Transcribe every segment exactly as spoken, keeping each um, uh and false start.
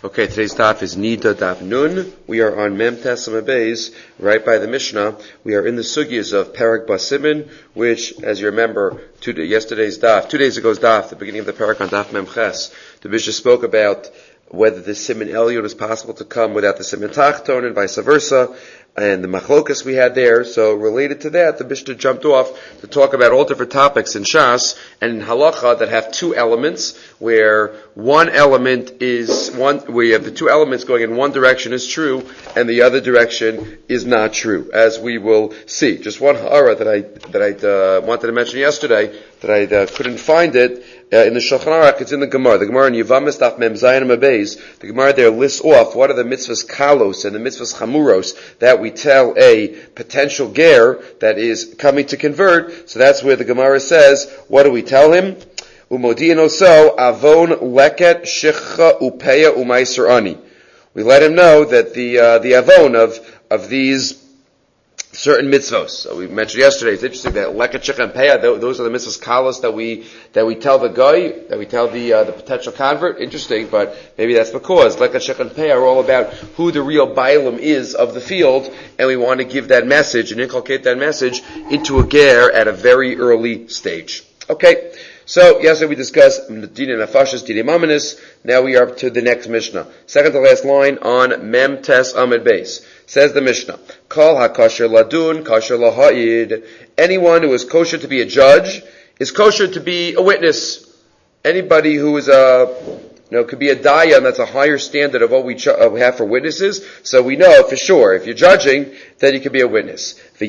Okay, today's daf is Nida Daf Nun. We are on Mem Tesam Beis, right by the Mishnah. We are in the sugyas of Parak Basimin, which, as you remember, two, yesterday's daf, two days ago's daf, the beginning of the Parak on Daf Mem Ches, the Mishnah spoke about whether the Siman Elyon is possible to come without the Siman Tachton and vice versa, and the machlokas we had there. So related to that, the Mishnah jumped off to talk about all different topics in Shas and in Halacha that have two elements, where one element is one, where you have the two elements going in one direction is true, and the other direction is not true, as we will see. Just one ha'ara that I that I uh, wanted to mention yesterday that I uh, couldn't find it. Uh, in the Shulchan Aruch, it's in the Gemara. The Gemara in Yevamos Daf Mem Zayin Mabeis, the Gemara there lists off what are the mitzvahs kalos and the mitzvahs chamuros that we tell a potential ger that is coming to convert. So that's where the Gemara says, what do we tell him? Umodian oso avon leket shicha upeya umaiser ani. We let him know that the uh, the avon of of these certain mitzvos. So we mentioned yesterday, it's interesting that leket shicha and peya, those are the mitzvahs kalos that we that we tell the guy, that we tell the uh, the potential convert. Interesting, but maybe that's the cause. Leket shicha and peya are all about who the real bailam is of the field, and we want to give that message and inculcate that message into a ger at a very early stage. Okay. So, yesterday we discussed Dina Nafashis, Dina Mamanis. Now we are up to the next Mishnah. Second to last line on Mem Tes Amid Beis. Says the Mishnah, Kol HaKosher Ladun, Kosher Laha'id. Anyone who is kosher to be a judge is kosher to be a witness. Anybody who is a, you know, could be a dayan, that's a higher standard of what we ch- uh, have for witnesses. So we know for sure, if you're judging, then you can be a witness. But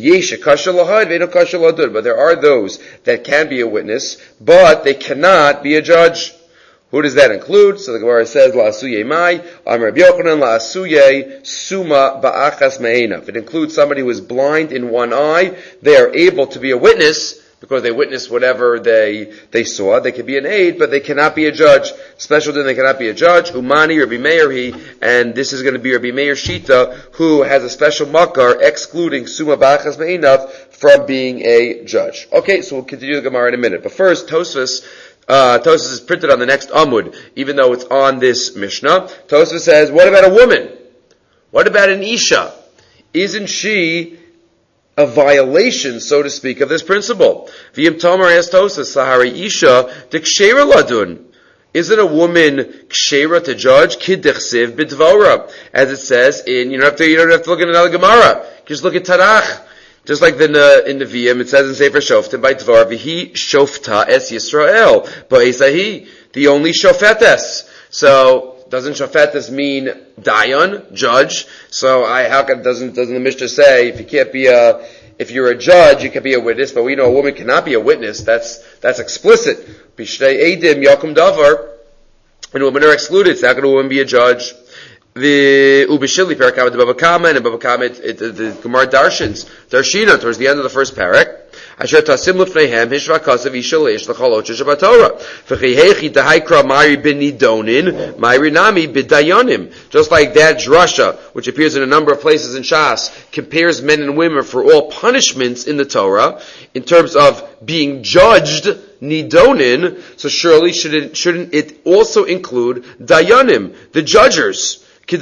there are those that can be a witness, but they cannot be a judge. Who does that include? So the Gemara says, La'asuye mai, Amar Rabbi Yochanan, La'asuye suma ba'achas me'enav. It includes somebody who is blind in one eye. They are able to be a witness, because they witnessed whatever they they saw. They can be an aid, but they cannot be a judge. Special then they cannot be a judge. Umani Rabbi Meir he, and this is going to be Rabbi Meir Shita, who has a special makar excluding Suma Ba'achas Me'inav from being a judge. Okay, so we'll continue the Gemara in a minute. But first, Tosfos, uh, Tosfos is printed on the next Amud, even though it's on this Mishnah. Tosfos says, what about a woman? What about an Isha? Isn't she a violation, so to speak, of this principle? V'yim Tomar asked Tosfos, Sahari Isha, Dikshera Ladun. Isn't a woman kshera to judge? Kidechsiv b'dvora. As it says in, you don't have to, you don't have to look at another Gemara. Just look at Tanakh. Just like the, uh, in the V'yim, it says in Sefer Shoftim by Dvar, V'hi Shofta es Yisrael. Ba'esahi, the only Shofetes. So, doesn't Shofetes mean dayan, judge? So, I, how can, doesn't, doesn't the Mishnah say, if you can't be a, if you're a judge, you can be a witness, but we know a woman cannot be a witness. That's, that's explicit. Bishtei edim yakum davar. When women are excluded, so how can a woman be a judge? The ubishili parakam the Baba Kama, and Baba Kama, the Gemara darshins, darshina, towards the end of the first parak. Asher tasim lefneihem hishva kasav ishalesh l'chalot shebatorah. V'chihechi dahaikra mari b'nidonin, mari nami b'dayanim. Just like that drasha, which appears in a number of places in Shas, compares men and women for all punishments in the Torah, in terms of being judged, nidonin, so surely should it, shouldn't it also include dayanim, the judgers? As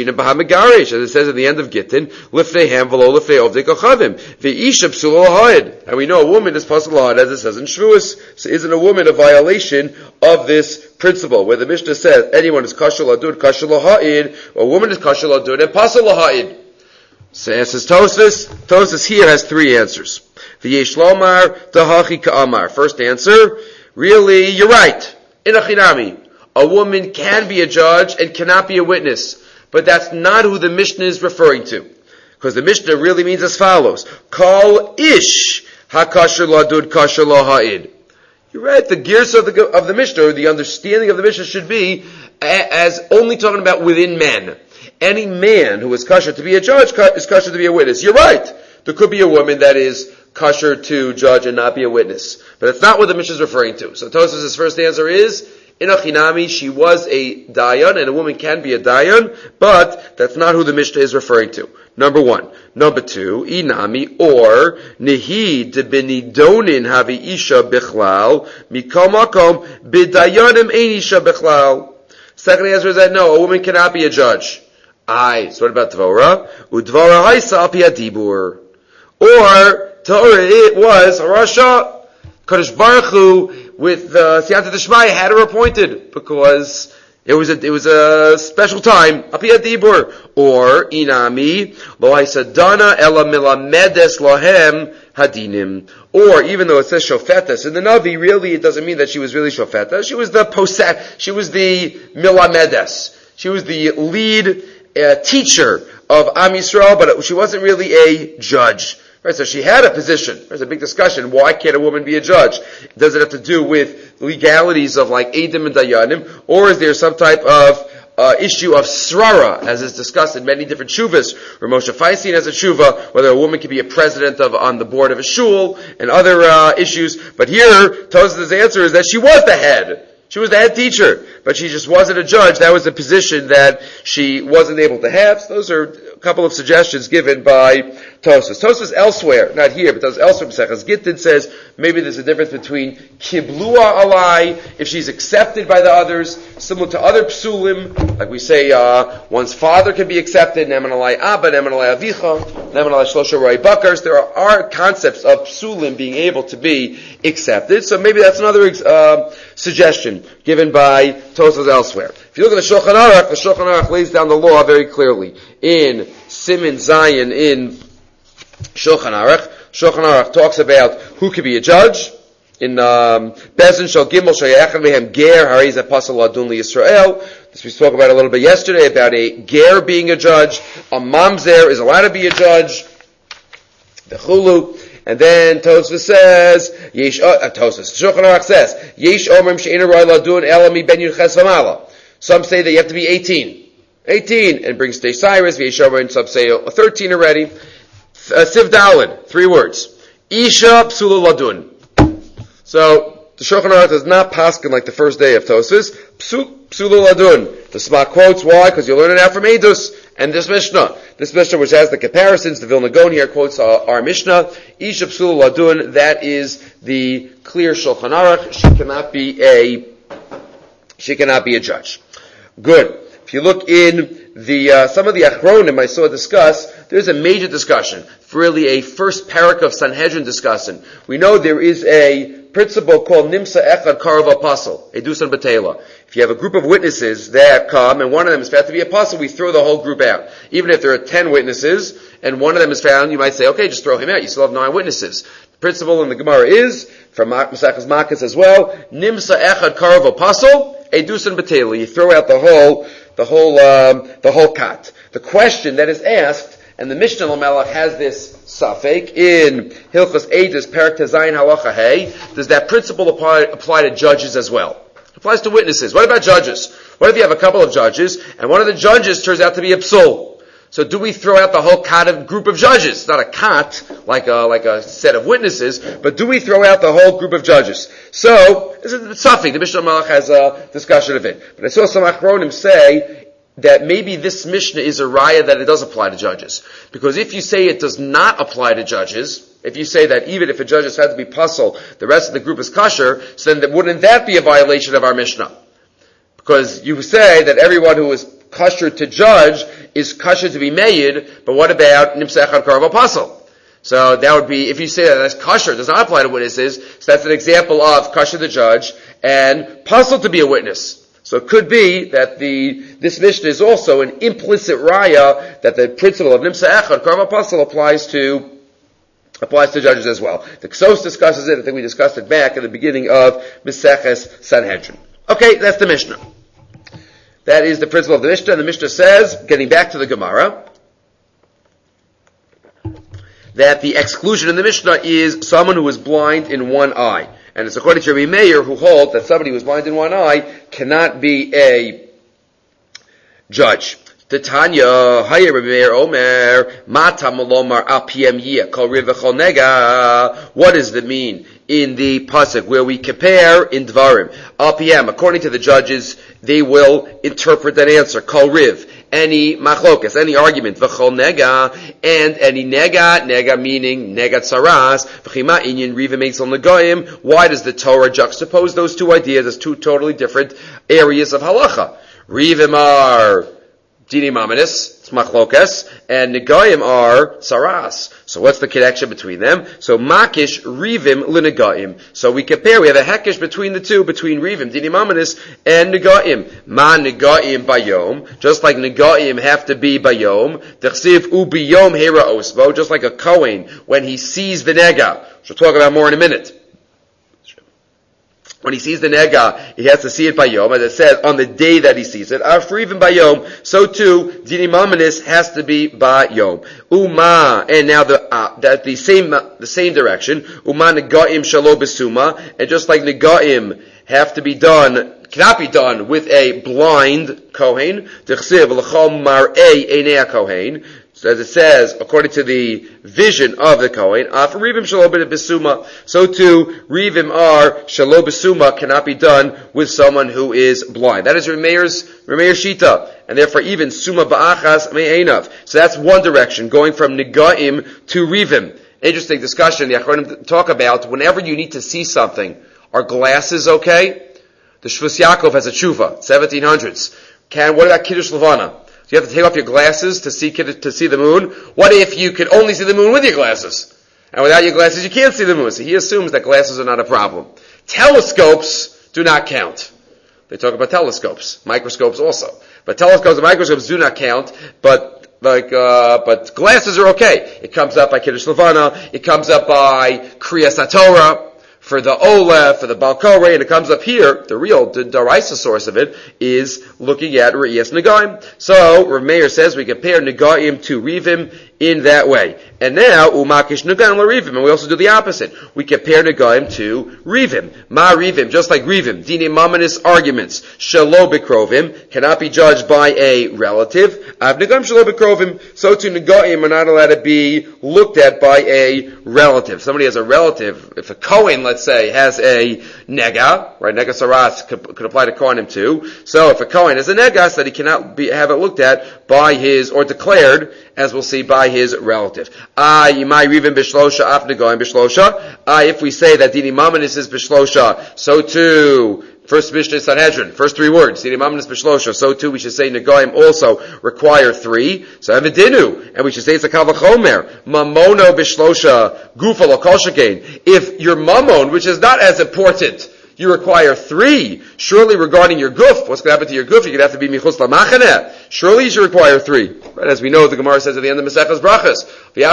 it says at the end of Gittin, lifneihem v'lo lifnei ovdei kochavim, v'isha psula laha'id. And we know a woman is pasul laha'id, as it says in Shvuos. So isn't a woman a violation of this principle, where the Mishnah says anyone is kosher ladud, kosher laha'id, or a woman is kosher ladud and pasul laha'id? So answers Tosfos. Tosfos here has three answers. V'yesh lomar dahachi ka'amar. First answer, really, you're right. In a chinami. A woman can be a judge and cannot be a witness. But that's not who the Mishnah is referring to. Because the Mishnah really means as follows. Kol ish ha-kasher ladud kasher laha'id. You're right, the gears of the, of the Mishnah, or the understanding of the Mishnah should be as only talking about within men. Any man who is kosher to be a judge is kosher to be a witness. You're right. There could be a woman that is kosher to judge and not be a witness. But that's not what the Mishnah is referring to. So Tosfos' first answer is, in a chinami, she was a dayan, and a woman can be a dayan, but that's not who the Mishnah is referring to. Number one. Number two, inami, or, nehi de benidonin havi isha bichlal, mikol makom, bidayanim ein isha bichlal. Second answer is that no, a woman cannot be a judge. Aye. So what about Dvorah? Udvara haisa al pi hadibur. Or Torah, it was Rasha. Kadosh Baruch Hu with the Siyata Deshmaya had her appointed because it was a it was a special time. Apiyat Dibur or Inami Lo Haisadana Ela Milamedes Lohem Hadinim. Or even though it says Shofetas in the Navi, really it doesn't mean that she was really Shofetas. She was the posat. She was the Milamedes. She was the lead uh, teacher of Am Yisrael, but she wasn't really a judge. Right, so she had a position. There's a big discussion. Why can't a woman be a judge? Does it have to do with legalities of like Eidim and Dayanim? Or is there some type of uh, issue of Srara, as is discussed in many different shuvas, where Moshe Feinstein has a shuva, whether a woman can be a president of on the board of a shul, and other uh, issues. But here, Tosafos' answer is that she was the head. She was the head teacher, but she just wasn't a judge. That was a position that she wasn't able to have. So those are a couple of suggestions given by Tosafos. Tosafos elsewhere, not here, but Tosafos elsewhere, Maseches Gittin says maybe there's a difference between kiblua alai, if she's accepted by the others, similar to other psulim, like we say, uh, one's father can be accepted, neman alai abba, neman alai avicha, neman alai shlosha roi bakars. There are, are concepts of psulim being able to be accepted, so maybe that's another uh, suggestion given by Tosafos elsewhere. If you look at the Shulchan Aruch, the Shulchan Aruch lays down the law very clearly. In Siman Zion, in Shulchan Aruch, Shulchan Aruch talks about who could be a judge. In um, Bezin Shal Gimel Shayachan Mehem Ger Hariz Apostle Adun Li Yisrael. This we spoke about a little bit yesterday about a ger being a judge. A mamzer is allowed to be a judge. The chulu. And then Tosafos says, Yesh, uh, Tosafos, Shulchan Aruch says, Yesh Omrim She'ena Roi Ladun Ela Mi Ben Yudches V'Mala. Some say that you have to be eighteen. eighteen, and brings Day Cyrus, Yesh Omrim, some say thirteen already. Uh, Siv Daled, three words. Isha Psula Ladun. So, the Shulchan Aruch does not paskin like the first day of Tosafos. Psula Ladun. The Sma quotes, why? Because you learn it out from Eidos and this Mishnah. This Mishnah, which has the comparisons, the Vilna Gaon here quotes uh, our Mishnah. Isha Psula Ladun, that is the clear Shulchan Aruch. She cannot be a, she cannot be a judge. Good. If you look in the uh, some of the Achronim I saw discuss, there's a major discussion, really a first parak of Sanhedrin discussion. We know there is a principle called Nimsa Echad Karav Apostle, Edusan Batela. If you have a group of witnesses that come and one of them is found to be apostle, we throw the whole group out. Even if there are ten witnesses and one of them is found, you might say, okay, just throw him out. You still have nine witnesses. The principle in the Gemara is, from Maseches Makkos as well, Nimsa Echad Karav Apostle, Edusan Batela. You throw out the whole the whole um, the whole kat. The question that is asked, and the Mishnah Lamelech has this safek in Hilchos Eidos Perek Tezayin Halacha Hey. Does that principle apply, apply to judges as well? It applies to witnesses. What about judges? What if you have a couple of judges and one of the judges turns out to be a psul? So do we throw out the whole kat of group of judges? It's not a kat, like a, like a set of witnesses, but do we throw out the whole group of judges? So, this is Safik. The Mishnah Malach has a discussion of it. But I saw some Achronim say that maybe this Mishnah is a raya that it does apply to judges. Because if you say it does not apply to judges, if you say that even if a judge is found to be puzzle, the rest of the group is kosher, so then wouldn't that be a violation of our Mishnah? Because you say that everyone who is kosher to judge is kosher to be made, but what about Nimsa Echad Karav Apostle? So that would be, if you say that that's kosher, does not apply to witnesses, so that's an example of kosher the judge, and puzzle to be a witness. So it could be that the, this Mishnah is also an implicit raya that the principle of Nimsa Echad Karav Apostle applies to, applies to judges as well. The Ksos discusses it, I think we discussed it back at the beginning of Maseches Sanhedrin. Okay, that's the Mishnah. That is the principle of the Mishnah. And the Mishnah says, getting back to the Gemara, that the exclusion in the Mishnah is someone who is blind in one eye. And it's according to Rabbi Meir, who holds that somebody who is blind in one eye cannot be a judge. Tanya, Hayya Rabbi Meir Omer, Mata Malomar Al Piem Yia, Kol Riv V'Chol Nega. What does that mean in the pasuk where we compare in Dvarim? Al Piem, according to the judges, they will interpret that answer. Kol Riv, any machlokas, any argument, V'Chol Nega, and any nega, nega meaning nega tsaras, V'chima Inyan Riva Meitzel Negoyim. Why does the Torah juxtapose those two ideas as two totally different areas of halacha? Rivim are Dini Mamanis, it's Machlokas, and Negayim are Saras. So what's the connection between them? So Makish, Rivim, Linegayim. So we compare, we have a Hekish between the two, between Rivim, Dini Mamanis, and Negayim. Ma Negayim Bayom, just like Negayim have to be Bayom, Dechsiv U Biyom Hera Osbo, just like a Kohen, when he sees the Nega, which we'll talk about more in a minute. When he sees the nega, he has to see it by yom, as it says, on the day that he sees it. After even by yom, so too, dini mamanis has to be by yom. Uma, and now the uh, that the same uh, the same direction. Uma negaim shalo besuma, and just like negaim have to be done, cannot be done with a blind kohen. D'chsiv l'chol mar'ei einei kohen. So as it says, according to the vision of the Kohen, after Rivim Shalo B'Suma, so too, Rivim are Shalo B'Suma cannot be done with someone who is blind. That is Remeir's, Remeir's Shita. And therefore even Suma Ba'achas Me'enav. So that's one direction, going from Negaim to Rivim. Interesting discussion the Achronim talk about, whenever you need to see something, are glasses okay? The Shvus Yaakov has a tshuva, seventeen hundreds. Can, what about Kiddush Levana? So you have to take off your glasses to see to see the moon. What if you could only see the moon with your glasses? And without your glasses, you can't see the moon. So he assumes that glasses are not a problem. Telescopes do not count. They talk about telescopes. Microscopes also. But telescopes and microscopes do not count. But like, uh, but glasses are okay. It comes up by Kiddush Levana. It comes up by Kriyas HaTorah. For the Oleh, for the Balkore, and it comes up here, the real the Daraisa source of it is looking at Re'iyas Negaim. So, Rav Meir says we compare Negaim to Rivim in that way. And now, Umakish Negaim LaRivim, and we also do the opposite. We compare Negaim to Rivim. Ma Rivim, just like Rivim, Dini Mamanis arguments, Shalo Bikrovim, cannot be judged by a relative. Av Negaim Shalo Bikrovim, so too Negaim are not allowed to be looked at by a relative. Somebody has a relative, if a Kohen, let's say, has a nega, right? Nega saras could, could apply to Kohanim too. So if a Kohen has a nega, so that he cannot be, have it looked at by his, or declared, as we'll see, by his relative. Ah, yimai rivim b'shlosha, af negoim b'shlosha. Ah, if we say that dini mamanis is b'shlosha, so too, first Mishnah Sanhedrin, first three words, dini mamanis b'shlosha, so too we should say negoim also require three. So evidinu, and we should say it's a kal v'chomer, mamono b'shlosha, gufa lo kol shekain. If your mamon, which is not as important, you require three. Surely regarding your guf, what's going to happen to your guf? You're going to have to be michutz lamachaneh. Surely you should require three. Right? As we know, the Gemara says at the end of Masechas Brachas,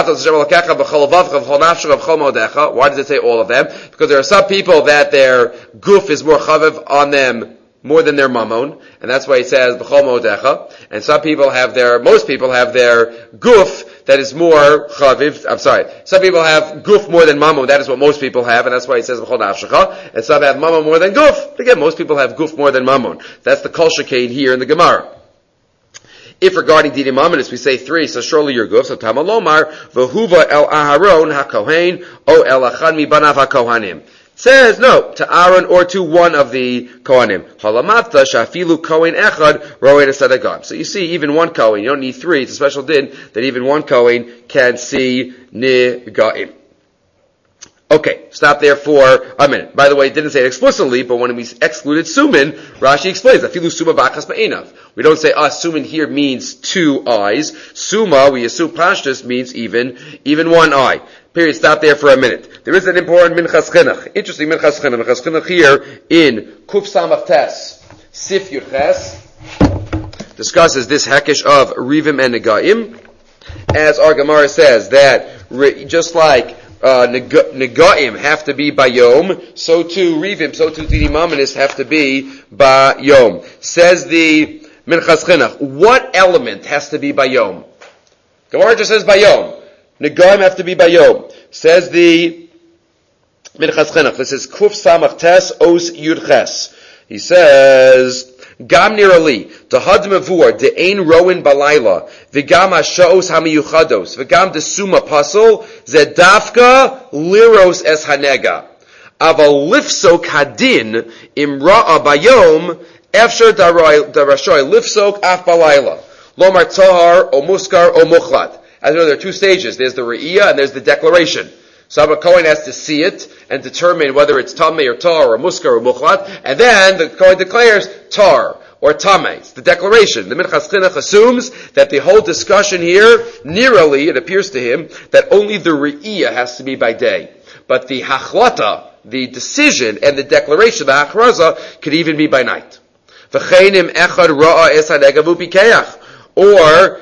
why does it say all of them? Because there are some people that their guf is more chaviv on them more than their mamon, and that's why it says b'chol modecha. And some people have their, most people have their guf that is more chaviv. I'm sorry. Some people have guf more than mamon. That is what most people have, and that's why it says b'chol nafshecha. And some have mamon more than guf. Again, most people have guf more than mamon. That's the kol shekain here in the Gemara. If regarding dini mamanis we say three, so surely your guf. So tamalomar v'huva el aharon hakohen o el achad mi banav hakohanim. Says no to Aaron or to one of the Kohanim. Halamavta shafilu Kohen echad roed asadagam. So you see, even one Kohen, you don't need three. It's a special din that even one Kohen can see nigaim. Okay, stop there for a minute. By the way, it didn't say it explicitly, but when we excluded sumin, Rashi explains that filu suma b'achas ba'enav. We don't say ah sumin here means two eyes. Suma, we assume pashtus means even even one eye. Period. Stop there for a minute. There is an important Minchas Chinuch. Interesting Minchas Chinuch. Minchas Chinuch here in Kuf Samach Tes, Sif Yud Ches, discusses this hekesh of Rivim and Negaim. As our Gemara says, that just like uh, Negaim have to be Bayom, so too Rivim, so too Dini Mamanis have to be Bayom. Says the Minchas Chinuch, what element has to be Bayom? Gemara just says Bayom. Negaim have to be Bayom. Says the Minchas Chinuch. This is Kuf Samach Tes Os Yud Ches. He says, Gam nirali, Tahad Mavur, De Ein Roin Balayla, Vigam Hashos Hamiyuchados, Vigam De Suma Pasol, Zedafka Liros Es Hanega. Aval Lifsok Hadin, Imra'a Bayom, Efshar Darashoy, Lifsok Af Balayla, Lomar Tahar, O Muskar, O Muchlat. As you know, there are two stages. There's the Re'iyah and there's the declaration. So a Kohen has to see it and determine whether it's Tameh or Tar or Muskar or Muchlat. And then the Kohen declares Tar or tameh. It's the declaration. The Minchas Chinuch assumes that the whole discussion here, nearly, it appears to him, that only the re'iyah has to be by day. But the hachlata, the decision and the declaration, the hachraza, could even be by night. V'cheinim echad ra'a es hanegav upikeach. Or,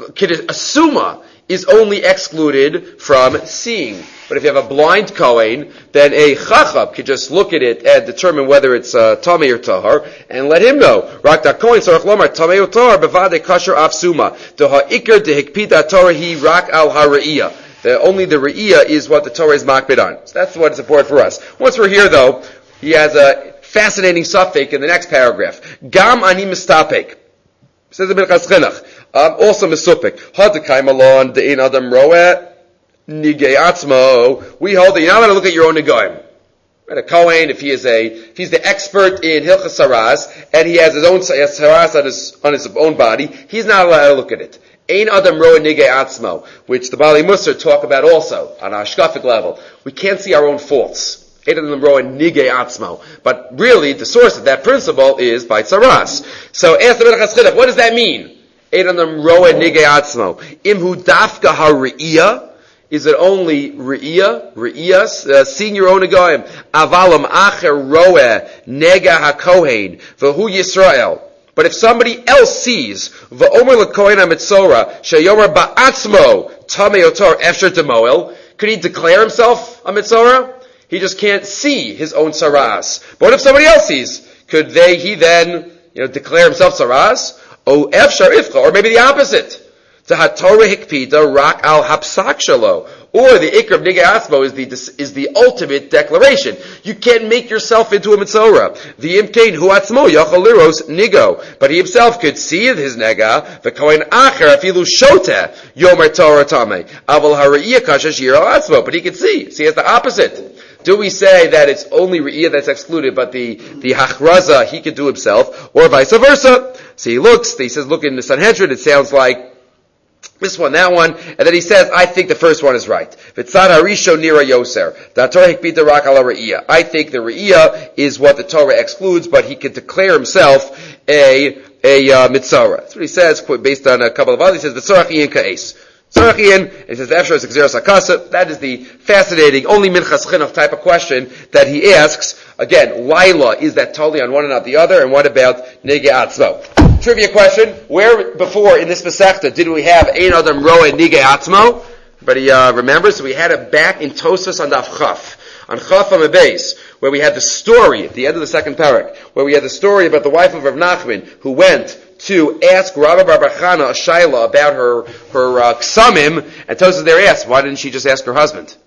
assuma is only excluded from seeing. But if you have a blind Kohen, then a Chacham could just look at it and determine whether it's uh, Tamei or Tahar, and let him know. Rak da Kohen sorach lomar Tamei or Tahar bevade kasher af suma. The ha'ikar de hikpida Torah hi rak al ha're'iyah. The, only the re'iyah is what the Torah is makbid on. So that's what is important for us. Once we're here, though, he has a fascinating suffix in the next paragraph. Gam ani mistapek. Says the Minchas Chinuch. Um, also misupik. Hadekay malon de'in adam roeh nigei atzmo. We hold that you're not allowed to look at your own nigaim. Right, a Kohen, if he is a, if he's the expert in Hilchas Saras, and he has his own Saras on his, on his own body, he's not allowed to look at it. Ein adam roeh nigei atzmo, which the Bali Musar talk about also, on a hashkafic level. We can't see our own faults. Ein adam roeh nigei atzmo. But really, the source of that principle is by Saras. So, ask the Minchas Chinuch, what does that mean? Ein adam roeh nigei atzmo. Imhu dafka ha-re'iyah. Is it only re'iyah? Re'iyah, uh, seeing your own negoim. Avalam acher roeh nega ha-kohen. V'hu Yisrael. But if somebody else sees, v'omer l'kohen ha-mitzora, sheyomer ba'atzmo, tamei otor efsher demoel, could he declare himself a mitzora? He just can't see his own saras. But what if somebody else sees? Could they, he then, you know, declare himself saras? O efshar ifcha, or maybe the opposite. The haTorah hikpida rak al hapsak shalo, or the ikr of nigei atzmo is the is the ultimate declaration. You can't make yourself into a mitzora. The imkain hu atzmo yachal liros nigo, but he himself could see his nega. The kohen acher afilu shoteh yomer Torah tamei aval hariyah kashash yir al atzmo, but he could see. See, it's the opposite. Do we say that it's only re'iyah that's excluded, but the the hachraza he could do himself, or vice versa? So he looks. He says, look in the Sanhedrin. It sounds like this one, that one, and then he says, I think the first one is right. V'tzad harisho nira yoser. The Torah hikpida rak ala re'iyah. I think the re'iyah is what the Torah excludes, but he can declare himself a, a, uh, mitzara. That's what he says, based on a couple of others. He says, v'tzorach iyin ka'es. Tzorach iyin, and he says, after is gzeras hakasa. That is the fascinating, only Minchas Chinuch type of question that he asks. Again, Laila, is that totally on one and not the other? And what about nigei atzmo? Trivia question, where before in this Masechta did we have Ein Adam Roeh Nigei Atzmo? But he uh, remembers, so we had it back in Tosfos on Daf Chaf. On Chaf on the base, where we had the story, at the end of the second parak, where we had the story about the wife of Rav Nachman, who went to ask Rabbi Bar Chana a shaila about her, her uh, ksamim, and Tosfos there asked, why didn't she just ask her husband?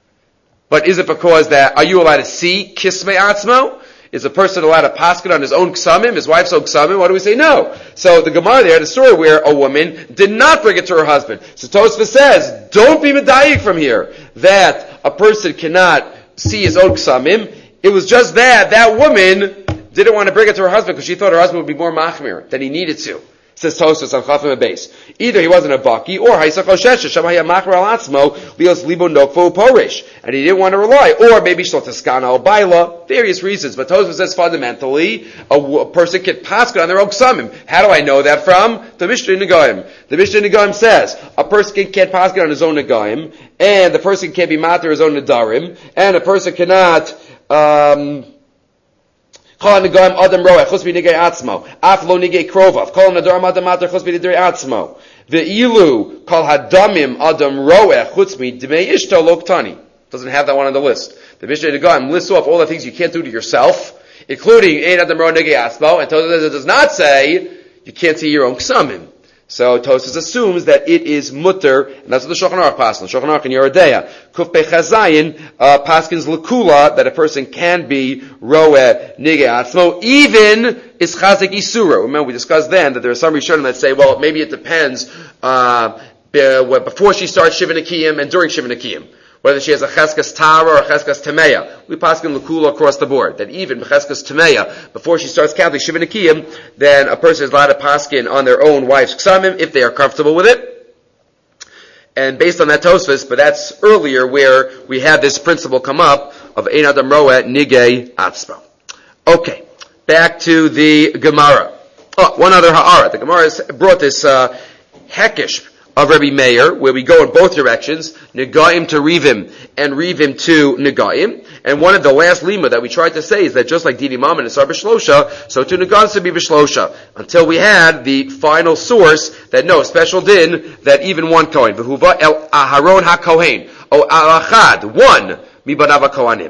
But is it because that, are you allowed to see Kismei Atzmo? Is a person allowed to paskin on his own ksamim, his wife's own ksamim? What do we say? No. So the Gemara there had a story where a woman did not bring it to her husband. So Tosfos says, don't be medayik from here, that a person cannot see his own ksamim. It was just that, that woman didn't want to bring it to her husband because she thought her husband would be more machmir than he needed to. Says Tosfos on Chafim base. Either he wasn't a baki, or Haisach Hoshesha, Shamaya Machmer al Atzmo, Lios Libo Nokvo Porish. And he didn't want to rely. Or maybe Shlotaskana al Baila, various reasons. But Tosfos says fundamentally, a, a person can paskin on their own ksamim. How do I know that from? The Mishnah Negaim. The Mishnah Negaim says, a person can't paskin on his own Negaim, and the person can't be mater his own Nadarim, and a person cannot, um, Kol negaim adam roeh chus b'nigei atzmo. Af lo nigei krovav. Kol nadarim adam mater chus b'nigei atzmo. Ve'ilu kol hadamim adam roeh chutz b'dmei ishto loktani. Doesn't have that one on the list. The Mishnah Negaim lists off all the things you can't do to yourself, including ein adam roeh nigei atzmo, and Tosfos does not say you can't see your own ksamim. So Tosfos assumes that it is mutter, and that's what the Shulchan Aruch passes. The Shulchan Aruch in Yerodea, Kuf Bechazayin, uh, paskins lakula, that a person can be roeh nigei atzmo, even is chazik isura. Remember, we discussed then that there are some Rishonim that say, well, maybe it depends, uh, before she starts Shiva Nekiyim and during Shiva Nekiyim. Whether she has a cheskas tara or a cheskas tameya. We paskin l'kula across the board. That even cheskas tameya, before she starts counting shiva nekiyim, then a person is allowed to paskin on their own wife's ksamim if they are comfortable with it. And based on that Tosfos, but that's earlier where we had this principle come up of ein adam roeh nigei atzmo. Okay, back to the Gemara. Oh, one other ha'ara. The Gemara has brought this uh, hekish of Rabbi Meir, where we go in both directions, Negaim to Rivim, and Rivim to Negaim. And one of the last lima that we tried to say is that just like Didi Mammon is B'Shlosha, so to Negaim to be B'Shlosha. Until we had the final source that no, special din, that even one Kohen, V'huva el Aharon HaKohen, O Alachad, one, Mibanav HaKohanim.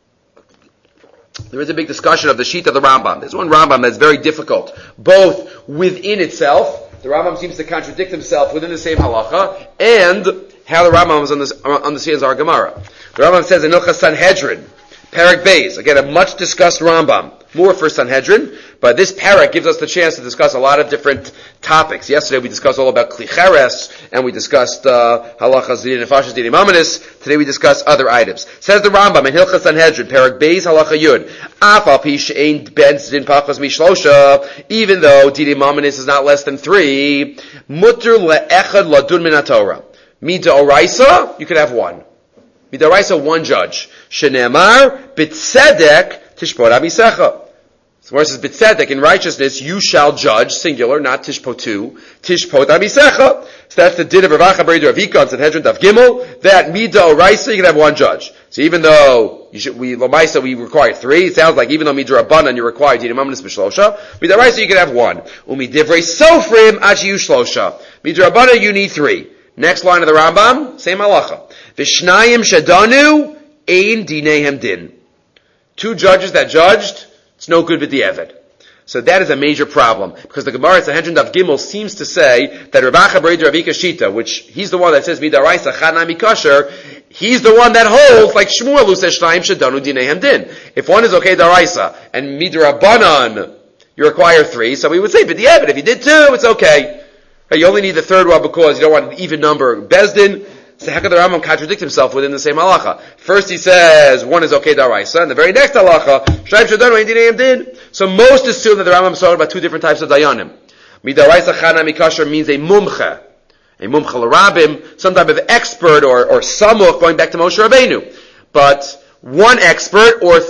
There is a big discussion of the sheet of the Rambam. There's one Rambam that's very difficult, both within itself. The Rambam seems to contradict himself within the same halacha, and how the Rambam understands our Gemara. The Rambam says in Hilchos Sanhedrin, Parak Beis, again a much discussed Rambam, more for Sanhedrin, but this parak gives us the chance to discuss a lot of different topics. Yesterday we discussed all about Kli Cheres, and we discussed uh, halachas Didi Nefashis, Didi Mamanis. Today we discuss other items. Says the Rambam in Hilchos Sanhedrin, Parak Beis, halacha Yud, Af al pi she'ein ben tzedin pachos mishlosha, even though Didi Mamanis is not less than three, mutter le'echad ladun min haTorah. Mida oraisa, you could have one. Mida oraisa, one judge. Shenemar b'tzedek tishpot amisecha. So where it says b'tzedek, in righteousness, you shall judge, singular, not tishpotu, tishpot amisecha. So that's the din of Rav Acha bar Ravika on Sanhedrin Daf Gimel, that mida oraisa, you can have one judge. So even though you should, we, Lamaisa, we require three, it sounds like even though mida Rabbanan, you require Didi Mamanis b'Shlosha, mida oraisa, you can have one. Umi divrei sofrim achi shlosha. Mida Rabbanan, you need three. Next line of the Rambam, same halacha. Vishnayim shadanu, ein dinehem din. Two judges that judged, it's no good with the Eved. So that is a major problem, because the Gemara Sanhedrin Daf Gimel seems to say that Rav Acha bar Ravika Shita, which he's the one that says midaraisa chana mikasher, he's the one that holds like Shmuel who says shnayim shadanu dinehem din. If one is okay daraisa and midarabanan, you require three, so we would say but the Eved, if you did two, it's okay. You only need the third one because you don't want an even number Bezdin. So how could the Rambam contradict himself within the same halacha? First he says one is okay daraisa, and the very next halacha, shayim shadanu ein dinehem din. So most assume that the Rambam is talking about two different types of dayanim. Midaraisa chana mikasher means a mumche, a mumche l'rabim, some type of expert or or samuch, going back to Moshe Rabbeinu. But one expert or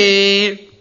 three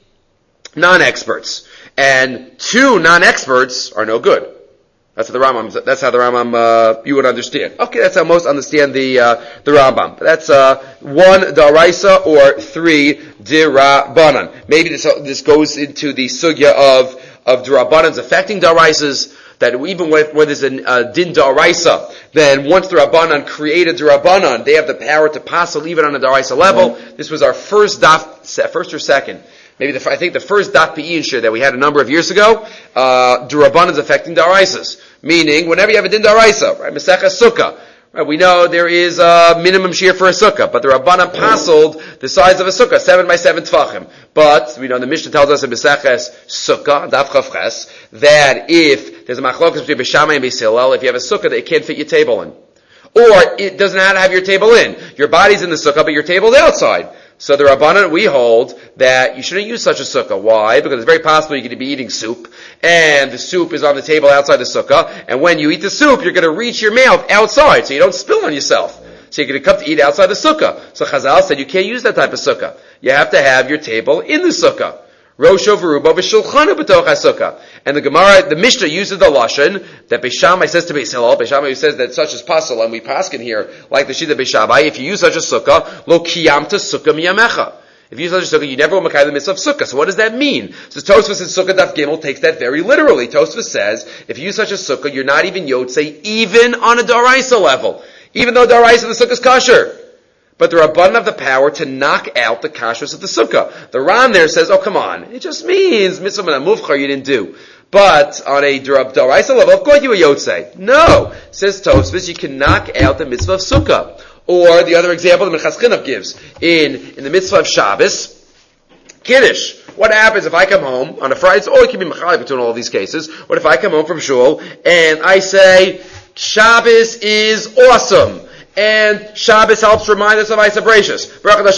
non-experts, and two non-experts are no good. That's how the Rambam. That's how the Rambam uh, you would understand. Okay, that's how most understand the uh, the Rambam. That's uh, one daraisa or three dirabanan. Maybe this this goes into the sugya of of dirabanans affecting daraisas. That even when, when there's a uh, din daraisa, then once the Rabbanan created dirabanan, they have the power to pass even on a daraisa level. Mm-hmm. This was our first daf, first or second. Maybe the, I think the first daf Pi'in shir that we had a number of years ago, uh, Duraban is affecting daraisas. Meaning, whenever you have a din daraisa, right, Maseches Sukkah, right, we know there is a minimum shear for a sukkah, but the Rabbanan pasaled the size of a sukkah, seven by seven tfachim. But, we know the Mishnah tells us in Maseches Sukkah, daf Chav Ches, that if there's a machlokas between Beis Shammai and Beis Hillel, if you have a sukkah that you can't fit your table in, or it doesn't have to have your table in, your body's in the sukkah, but your table's outside. So the Rabbanan, we hold that you shouldn't use such a sukkah. Why? Because it's very possible you're going to be eating soup, and the soup is on the table outside the sukkah, and when you eat the soup, you're going to reach your mouth outside, so you don't spill on yourself. So you're going to come to eat outside the sukkah. So Chazal said you can't use that type of sukkah. You have to have your table in the sukkah. Rosho v'rubo v'shulchanu b'toch ha-sukkah. And the Gemara, the Mishnah uses the lashon that Beis Shammai says to Beis Hillel. Beis Shammai says that such is possible, and we paskin here like the Shita Beis Shammai. If you use such a sukkah, lo kiyamta sukkah miyamecha. If you use such a sukkah, you never will makay the mitzvah of sukkah. So what does that mean? So Tosfos in Sukkah Daf Gimel takes that very literally. Tosfos says if you use such a sukkah, you're not even yotzei even on a daraisa level, even though daraisa the sukkah is kosher. But the Rabbanan have the power to knock out the kashrus of the sukkah. The Ran there says, oh, come on. It just means mitzvah menamuvchar you didn't do. But on a daraisa level, of course you were yotzei. No. Says Tosfos, you can knock out the mitzvah of sukkah. Or the other example the Minchas Chinuch gives. In, in the mitzvah of Shabbos, Kiddush. What happens if I come home on a Friday? Or it can be machalik between all of these cases. What if I come home from shul and I say, Shabbos is awesome. And Shabbos helps remind us of Isa Brachus.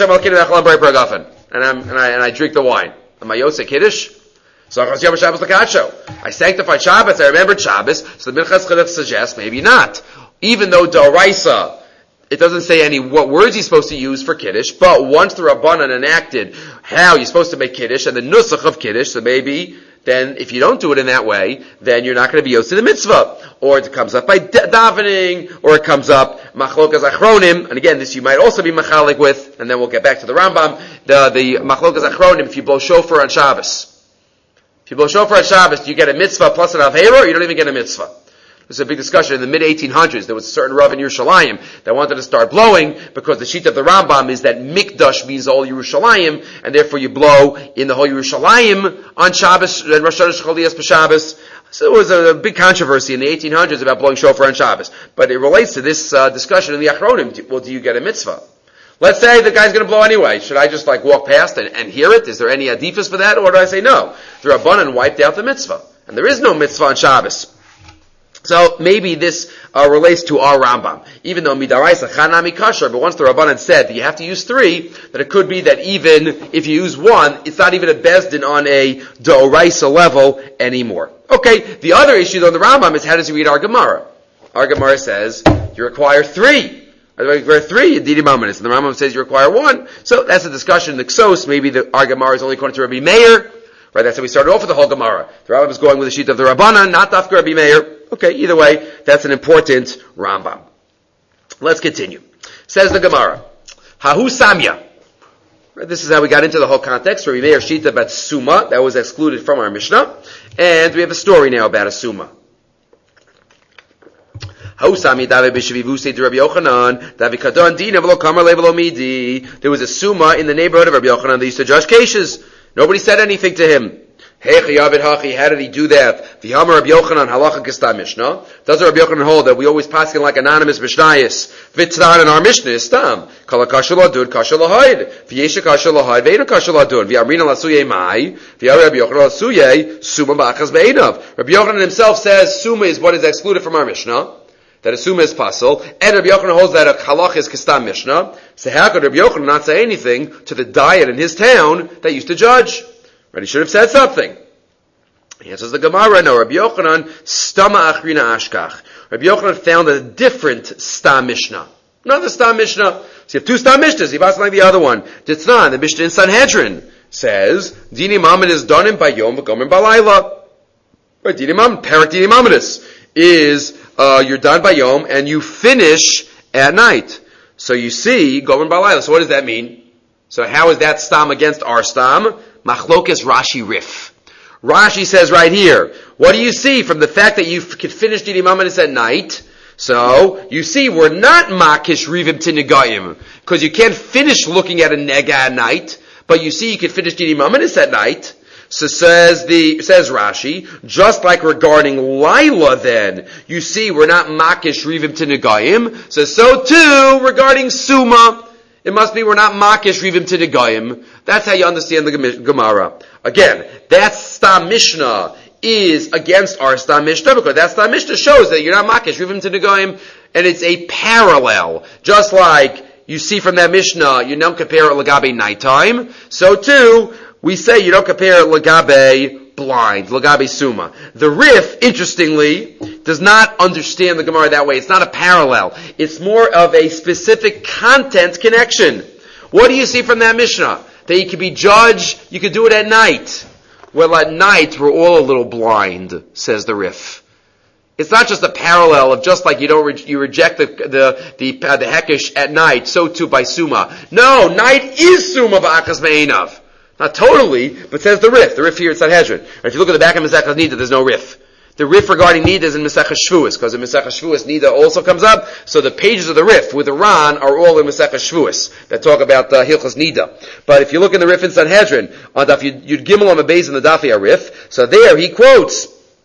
And I'm, and I, and I drink the wine. Am I Yosef Kiddush? So I sanctified Shabbos, I remembered Shabbos, so the Minchas Chinuch suggests maybe not. Even though D'oraisa, it doesn't say any what words he's supposed to use for Kiddush, but once the Rabbanan enacted how you're supposed to make Kiddush and the Nusach of Kiddush, so maybe then if you don't do it in that way, then you're not going to be yosei the mitzvah. Or it comes up by davening, or it comes up machlokas achronim, and again, this you might also be machalik with, and then we'll get back to the Rambam, the, the machlokas achronim, if you blow shofar on Shabbos. If you blow shofar on Shabbos, do you get a mitzvah plus an avera, or you don't even get a mitzvah? There's a big discussion in the mid eighteen hundreds. There was a certain Rav in Yerushalayim that wanted to start blowing because the sheet of the Rambam is that Mikdash means all Yerushalayim, and therefore you blow in the whole Yerushalayim on Shabbos and Rosh Hashanah Cholias b'Shabbos. So there was a big controversy in the eighteen hundreds about blowing shofar on Shabbos. But it relates to this uh, discussion in the Achronim. Well, do you get a mitzvah? Let's say the guy's going to blow anyway. Should I just like walk past and, and hear it? Is there any adifas for that? Or do I say no? The Rabbanan wiped out the mitzvah. And there is no mitzvah on Shabbos. So maybe this uh, relates to our Rambam. Even though midaraisa chanami kasher, but once the Rabbanan said that you have to use three, that it could be that even if you use one, it's not even a bezdin on a d'oraisa level anymore. Okay, the other issue though in the Rambam is how does he read our Gemara? Our Gemara says you require three. You require three in Didi Mamonis, and the Rambam says you require one. So that's a discussion in the Ksos. Maybe the our Gemara is only according to Rabbi Meir. Right, that's how we started off with the whole Gemara. The Rambam is going with the sheet of the Rabbanan, not Dafka Rabbi Meir. Okay, either way, that's an important Rambam. Let's continue. Says the Gemara, Hahu Samya. Right, this is how we got into the whole context. Rabbi Meir Shita about Suma, that was excluded from our Mishnah. And we have a story now about a Suma. Hahu Samya Davi B'Shavivu Say to Rabbi Yochanan, Davi Kadon Dina V'lo Kamar Levelo Midi. There was a Suma in the neighborhood of Rabbi Yochanan that used to judge cases. Nobody said anything to him. Hey, Chayavid Hachi, how did he do that? V'hamar Rabbi Yochanan halacha k'stam Mishnah. Does Rabbi Yochanan hold that we always paskin like anonymous Mishnayos? V'tzran in our Mishnah is stam. Kala kasha ladun, kasha lahayd. V'yesha kasha lahayd, v'eina kasha ladun. V'yamrina lasuye mai. V'yar Rabbi Yochanan lasuye, suma ba'achaz be'einav. Rabbi Yochanan himself says suma is what is excluded from our Mishnah. That a suma is pasul. And Rabbi Yochanan holds that a halach is k'stam Mishnah. So how could Rabbi Yochanan not say anything to the diet in his town that used to judge? Right, he should have said something. He answers the Gemara, no, Rabbi Yochanan, stama achrina ashkach. Rabbi Yochanan found a different stam Mishnah. Another stam Mishnah. So you have two stam Mishnahs, he was like the other one. Ditznan, the Mishnah in Sanhedrin, says, Dini Mammon is donim bayom v'gomer balayla. Right, Dini Mammon, parak Dini Mammonis, is, uh, you're done by yom, and you finish at night. So you see, gomer balayla. So what does that mean? So how is that stam against our stam? Machlokes Rashi Rif. Rashi says right here, what do you see from the fact that you can finish Didi Mamonis at night? So, you see, we're not Makish Rivim Tinegayim, because you can't finish looking at a Nega at night, but you see you can finish Didi Mamonis at night. So says the, says Rashi, just like regarding Laila then, you see we're not Makish Rivim Tinegayim, so so too regarding Suma. It must be we're not makish rivim to the goyim. That's how you understand the Gemara. Again, that Stam Mishnah is against our Stam Mishnah because that Stam Mishnah shows that you're not makish rivim to the goyim, and it's a parallel. Just like you see from that Mishnah, you don't compare it lagabe nighttime. So too, we say you don't compare it lagabe blind, lagabe suma. The Rif, interestingly, does not understand the Gemara that way. It's not a parallel. It's more of a specific content connection. What do you see from that Mishnah? That you can be judged, you can do it at night. Well, at night, we're all a little blind, says the Rif. It's not just a parallel of just like you don't re- you reject the the the, uh, the hekesh at night, so too by suma. No, night is suma ba'achas me'einav. Not totally, but says the Rif. The Rif here at Sanhedrin. And if you look at the back of Masechah Nida, there's no Rif. The Rif regarding Nida is in Masechah Shvuos, because in Masechah Shvuos Nida also comes up. So the pages of the Rif with the Ran are all in Masechah Shvuos that talk about uh, Hilchos Nida. But if you look in the Rif in Sanhedrin, on Daf Yud Gimel on the base in the Dafia Rif, so there he quotes,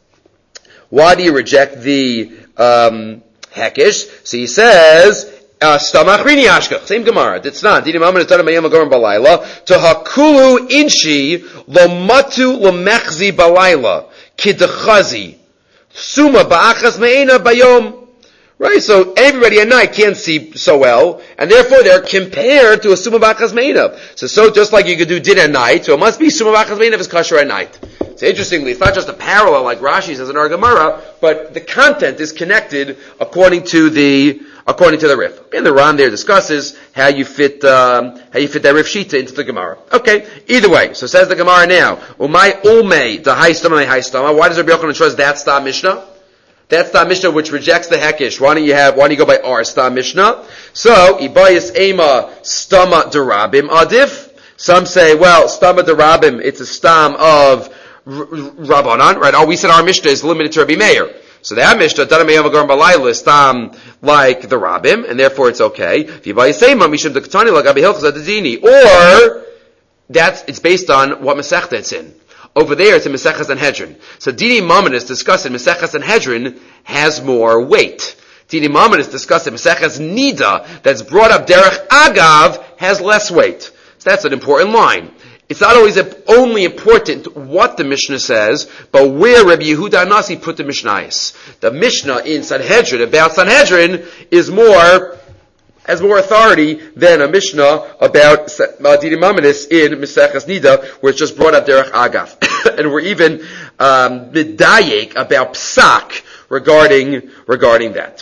why do you reject the um, Hekesh? So he says, Stamachrini Ashkach, same Gemara. It's not. Didi Mammon is done in Mayam Gomer Balayla. To Hakulu Inshi Lomatu Lomechzi Balayla Kidachazi Suma Ba'achas Me'ena Bayom. Right, so everybody at night can't see so well, and therefore they're compared to a Suma Ba'achas Me'ena. So, so just like you could do din at night, so it must be Suma Ba'achas Me'ena is kosher at night. So interestingly, it's not just a parallel like Rashi says in our Gemara, but the content is connected according to the according to the Rif. And the Ran there discusses how you fit um, how you fit that Rif Shita into the Gemara. Okay, either way. So says the Gemara now. Umay Umay the Haistama Haistama. Why does Rabbi Yochanan trust that Stam Mishnah? That's the Mishnah which rejects the Hekish. Why don't you have? Why don't you go by our Stam Mishnah? So Ibayis Ema Stama Derabim Adif. Some say, well, Stama Derabim, it's a stam of Rabbanan, right? Oh, we said our Mishnah is limited to Rabbi Meir. So that Mishnah, Tanameyav Garam Balayla, is stam like the Rabbim, and therefore it's okay. Ibayis Ema Mishum Dekatani Lagabi Hilchas Adadini. Or that's it's based on what Masechta it's in. Over there, it's in Maseches Sanhedrin. So Dini Mammon is discussed in Maseches Sanhedrin has more weight. Dini Mammon is discussed in Maseches Nida that's brought up Derech Agav has less weight. So that's an important line. It's not always only important what the Mishnah says, but where Rabbi Yehuda Nasi put the Mishnayos. The Mishnah in Sanhedrin about Sanhedrin is more has more authority than a Mishnah about Dini Mamonis in Maseches Nida, where it's just brought up Derech Agav. And we're even um, medayek about Psak regarding regarding that.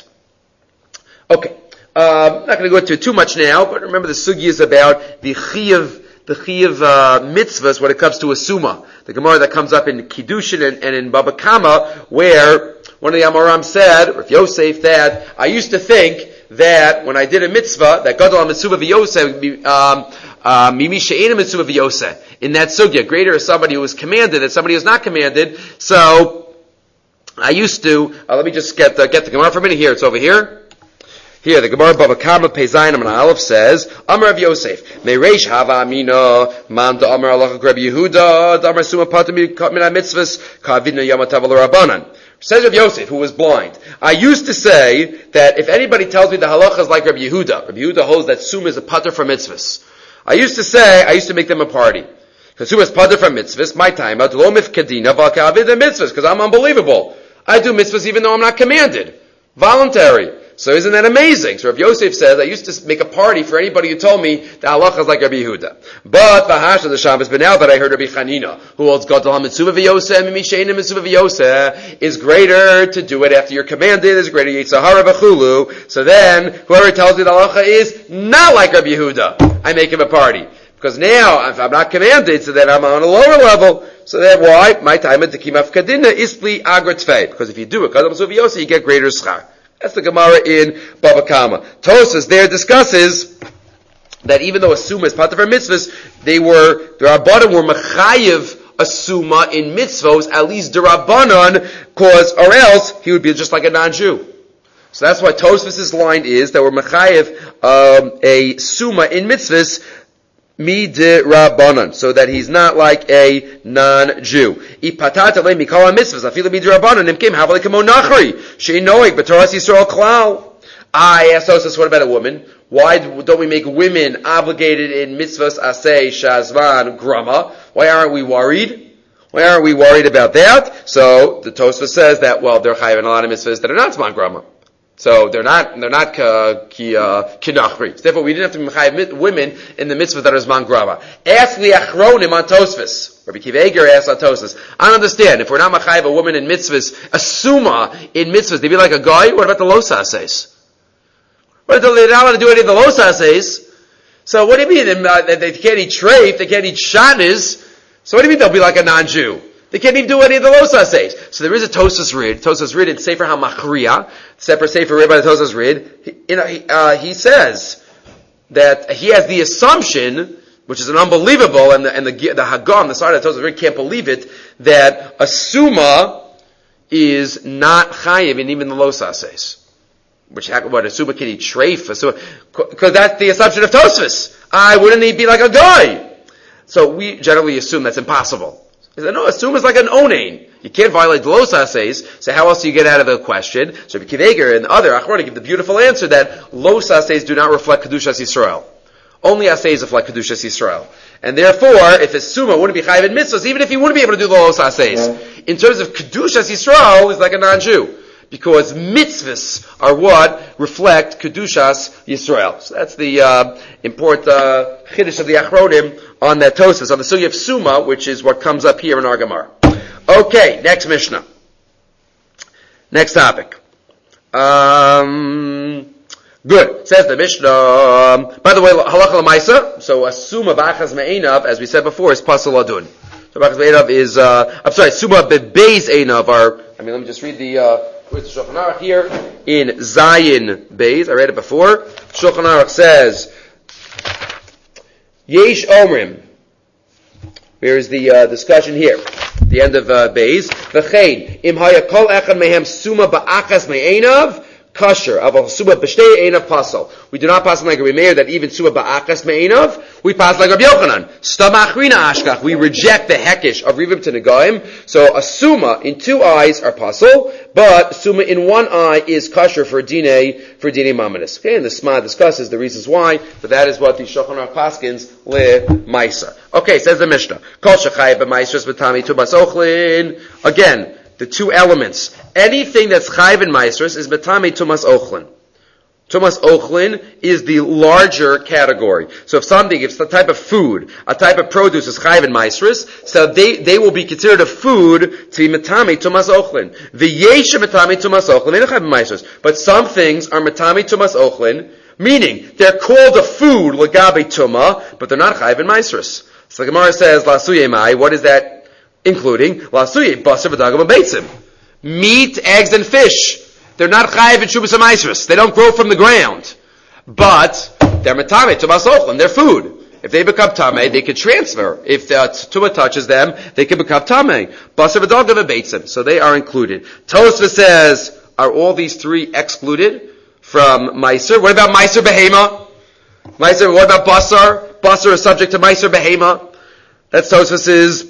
Okay, uh, I'm not going to go into it too much now, but remember the sugi is about the Chiyav, the Chiyav uh, mitzvahs when it comes to a Suma. The Gemara that comes up in Kiddushin and, and in Baba Kama, where one of the Amoram said, or if Yosef, that I used to think that when I did a mitzvah, that Gadol HaMitzvah V'Yoseh, um, Mimi She'ena Mitzvah V'Yoseh, in that sugya, greater is somebody who was commanded than somebody who is not commanded. So, I used to, uh, let me just get, uh, get the Gemara for a minute here, it's over here. Here, the Gemara Baba Kama Pezayin Amar Aleph says, Amar Rav Yosef, Meireish Hava Amina, Man da Amar Alach Rabbi Yehuda, da Amar Suma Patim Min HaMitzvahs, Ka'avidna Yamatav L'Rabbanan. Says Rav Yosef, who was blind, I used to say that if anybody tells me the halacha is like Rabbi Yehuda, Rabbi Yehuda holds that Suma is a pater for mitzvahs. I used to say, I used to make them a party. Because Suma is pater for mitzvahs, my time, lo mifkadina v'ka'avid the mitzvahs, because I'm unbelievable. I do mitzvahs even though I'm not commanded. Voluntary. So isn't that amazing? So Rav Yosef says, I used to make a party for anybody who told me the halacha is like Rabbi Yehuda. But v'hasha the Shabbos, but now that I heard Rabbi Chanina, who holds Gadol HaMitzvah V'Yoseh, Mimi She'ena Mitzvah V'Yoseh, is greater to do it after you're commanded, is greater Yitzhahara V'chulu. So then, whoever tells me the halacha is not like Rabbi Yehuda, I make him a party. Because now, if I'm not commanded, so then I'm on a lower level. So then why? My time at the Kimaf Kadina isli agra tfei. Because if you do it, Gadol HaMitzvah V'Yoseh, you get greater schar. That's the Gemara in Baba Kama. Tosas there discusses that even though a suma is part of our mitzvahs, they were, the Rabbanan were mechayiv a suma in mitzvahs, at least the Rabbanan, cause, or else he would be just like a non-Jew. So that's why Tosfos' line is that we're mechayiv um, a suma in mitzvahs, mi de Rabbanan, so that he's not like a non-Jew. Ipatat alei mikol mitzvahs, afilu mi de Rabbanan, nimkim havali kamo nachri, she'inoig b'toras Yisrael klal. I asked Tosfos, what about a woman? Why don't we make women obligated in mitzvahs aseh shazvan grama? Why aren't we worried? Why aren't we worried about that? So the Tosfos says that, well, they're chayav in a lot of mitzvahs that are not zman grama. So they're not, they're not ki, uh, kinachri. Therefore, we didn't have to mechayiv women in the mitzvah that is man grava. Ask the achronim on Tosfos. Rabbi Kiva Eger asked on Tosfos. I don't understand. If we're not mechayiv a woman in mitzvahs, a suma in mitzvahs, they be like a guy. What about the losa says? What if they're not allowed to do any of the losa says? So what do you mean? They, they can't eat treif, they can't eat shanis. So what do you mean they'll be like a non-Jew? They can't even do any of the losa says. So there is a Tosfos Rid. Tosfos Rid in Sefer HaMachriya, separate Sefer Rid by the Tosfos Rid. He, you know, he, uh, he says that he has the assumption, which is an unbelievable, and the, and the, the Hagam, the side of the Tosfos Rid can't believe it, that a suma is not chayiv in even the losa says. Which, what, a suma can eat treif, because that's the assumption of Tosfos. I wouldn't he be like a guy? So we generally assume that's impossible. He said, no, assume it's like an onain. You can't violate the los ases, so how else do you get out of the question? So Rabbi Kiva Eger and the other Achronim give the beautiful answer that los ases do not reflect Kedushas Yisrael. Only ases reflect Kedushas Yisrael. And therefore, if a suma wouldn't be chayiv in mitzvahs, even if he wouldn't be able to do the los ases, in terms of Kedushas Yisrael, he's like a non-Jew. Because mitzvahs are what reflect Kedushas Yisrael. So that's the uh, important uh, chiddush of the Achronim on that Tosfos, on the sugya of Suma, which is what comes up here in our Gemara. Okay, next Mishnah. Next topic. Um, good. Says the Mishnah. Um, by the way, halacha l'maisa. So a suma b'achas me'enav, as we said before, is pasal adun. So b'achas me'enav is, uh, I'm sorry, suma bebeis enav are, I mean, let me just read the, uh, where's the Shulchan Aruch here? In Zayin Beis. I read it before. Shulchan Aruch says, Yesh Omrim. Here's the uh, discussion here. The end of uh, Beis. V'chein, im haya kol echad mehem suma ba'achas me'enav, kasher. Aval suma b'shtei enav pasal. We do not pass like a Meir that even suma ba'achas me'enav, we pass like Rabbi Yochanan. Stam achrina ashkach. We reject the hekish of rivim to negaim. So a suma in two eyes are pasal, but suma in one eye is kasher for dine, for dine mamanis. Okay, and the Sma discusses the reasons why, but that is what the Shulchan Aruch paskins le maisa. Okay, says the Mishnah. Kol shechayah b'maisros b'tami tubas ochlin. Again, the two elements. Anything that's chayv in maisros is b'tami tumas ochlin. Tumas ochlin is the larger category. So if something, if the type of food, a type of produce is chayv in maisros, so they, they will be considered a food to be metami tumas ochlin. V'yesha metami tumas ochlin, they don't chayv in maisros. But some things are metami tumas ochlin, meaning they're called a food, lagabe tuma, but they're not chayv in maisros. So the Gemara says, lasuye mai, what is that including? Lasuye, basar v'dagam beitzim. Meat, eggs, and fish. They're not chayiv in shubas ha'maisros. They don't grow from the ground. But they're metame, tumas ochlim, they're food. If they become tamei, they can transfer. If the tumah touches them, they can become tamei. Basar v'dagam beitzim. So they are included. Tosfos says, are all these three excluded from meiser? What about meiser behema? Meiser, what about basar? Basar is subject to Meiser Behema. That's Tosfos's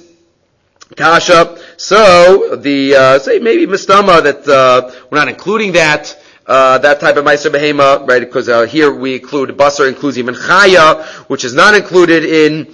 kasha. So the uh, say maybe mistama that uh, we're not including that uh, that type of Meiser Behema, right? Because uh, here we include basar includes even chaya, which is not included in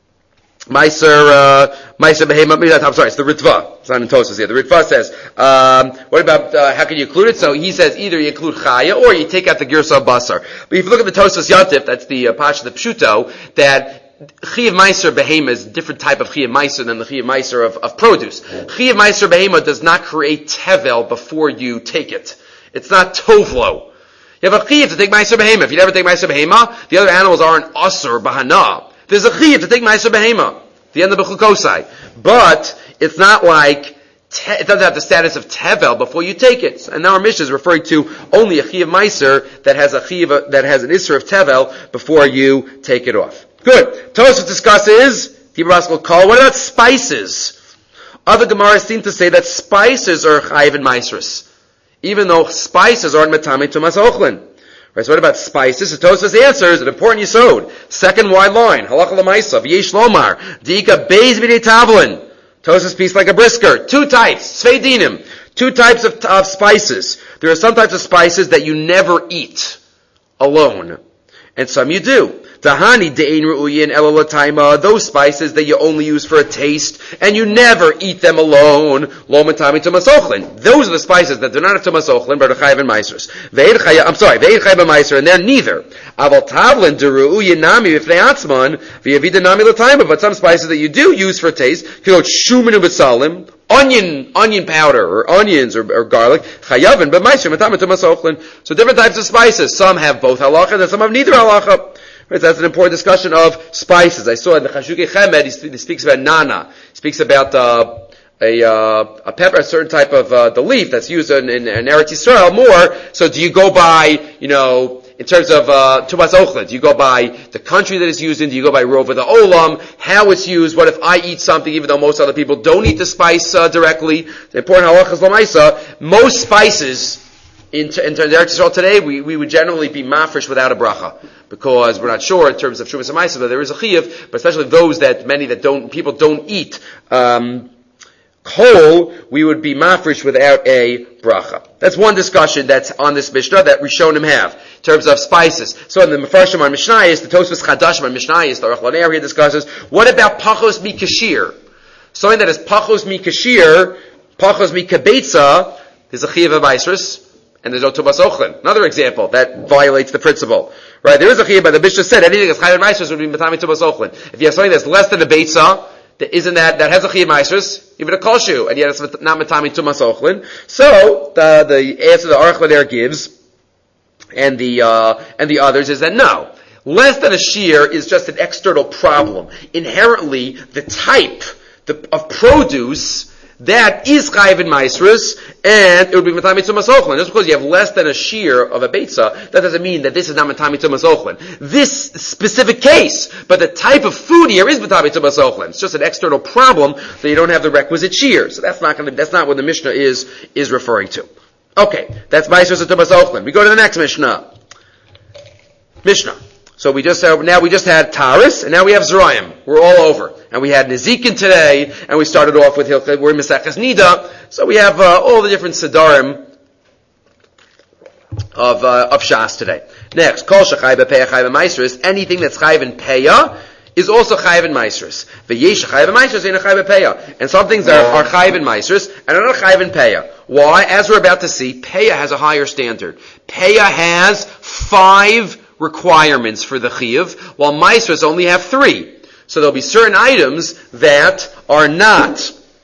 Meiser uh, Meiser Behema. Maybe that, I'm sorry, it's the Ritva. It's not in Tosfos here. The Ritva says, um, what about uh, how can you include it? So he says either you include chaya or you take out the girsa of basar. But if you look at the Tosfos Yantif, that's the uh, Pasha, the Pshuto, that Chiyav Meiser Behema is a different type of Chiyav Meiser than the Chiyav Meiser of, of produce. Chiyav Meiser Behema does not create tevel before you take it. It's not tovlo. You have a Chiyav to take Meiser Behema. If you never take Meiser Behema, the other animals aren't asur bahana. There's a Chiyav to take Meiser Behema. The end of the Chukosai. But it's not like, te- it doesn't have the status of tevel before you take it. And now our Mishnah is referring to only a Chiyav Meiser that has a Chiyav, that has an Isser of tevel before you take it off. Good. Tosfos discusses, Tibraskal Kol, what about spices? Other Gemaras seem to say that spices are Chayiv and Meisros, even though spices aren't Metame Tumas Ochlin. Right, so what about spices? So Tosfos answers an important yisod. Second wide line. Halacha l'maisa. V'yesh lomar. Diika beis b'nei tavlin. Tosfos piece like a brisker. Two types. Tzvei dinim. Two types of, of spices. There are some types of spices that you never eat alone. And some you do. Tahani de'ein ru'uyin ela l'taima, those spices that you only use for a taste, and you never eat them alone. Lo matami tumas ochlin. Those are the spices that do not have tumas ochlin, but are chayav and meisros. Ve'ed chayav, I'm sorry, ve'ed chayav and meiser, and they're neither. Aval tavlin deru'uyin nami v'fnei atzman, v'yavida nami l'taima, but some spices that you do use for a taste, can go shuminu b'salim, onion, onion powder, or onions, or, or garlic, chayavin, but meiser, matami tumas ochlin. So different types of spices. Some have both halacha, and some have neither halacha. Right, so that's an important discussion of spices. I saw in the Chashukei Chemed, he, he speaks about nana. He speaks about uh, a uh, a pepper, a certain type of uh, the leaf that's used in, in, in Eretz Yisrael more. So do you go by, you know, in terms of uh, Tumas Ochlin, do you go by the country that it's used in? Do you go by Rova the Olam? How it's used? What if I eat something even though most other people don't eat the spice uh, directly? The important halachas l'maisa, most spices in, in terms of Eretz Yisrael today, we, we would generally be mafresh without a bracha. Because we're not sure in terms of Shuvas HaMaisa, but there is a chiyuv, but especially those that, many that don't, people don't eat, um, kol, we would be mafresh without a bracha. That's one discussion that's on this Mishnah that Rishonim have, in terms of spices. So in the Mefarshim on Mishnayos, the Tosfos Chadashim on Mishnayos, the Aruch LaNer here discusses, what about pachos mikashir? Something that is pachos mikashir, pachos mikabetza, there's a chiyuv of Meisros, and there's no Tumas Ochlin. Another example that violates the principle. Right, there is a chiyuv, but the Mishnah said anything that's chayav and meisros would be matami Tumas Ochlin. If you have something that's less than a beitza, Isn't that, that has a chiyuv maasros, even a koshu, and yet it's not matami tumas ochlin. So, the, the answer the Aruch there gives, and the, uh, and the others is that no. Less than a shear is just an external problem. Inherently, the type the, of produce, that is chayiv in maasros, and it would be matami tumas ochlin. Just because you have less than a shear of a beitza, that doesn't mean that this is not matami tumas ochlin. This specific case, but the type of food here is matami tumas ochlin. It's just an external problem that you don't have the requisite shear. So that's not going to, that's not what the Mishnah is is referring to. Okay, that's maasros and tumas ochlin. We go to the next Mishnah. Mishnah. So we just uh, now we just had Taurus, and now we have Zerayim. We're all over, and we had Nezikin today, and we started off with Hilchah. We're in Maseches Nida, so we have uh, all the different Sidarim of uh, of Shas today. Next, Kol Shechai B'Peya Chai B'Maasros. Anything that's Chai in Peya is also Chai in Maasros. V'Yesh Chai B'Maasros ain't a Chai B'Peya. And some things are, are Chai in Maasros and are not Chai in Peya. Why? As we're about to see, Peya has a higher standard. Peya has five requirements for the chiyuv, while maasros only have three. So there'll be certain items that are not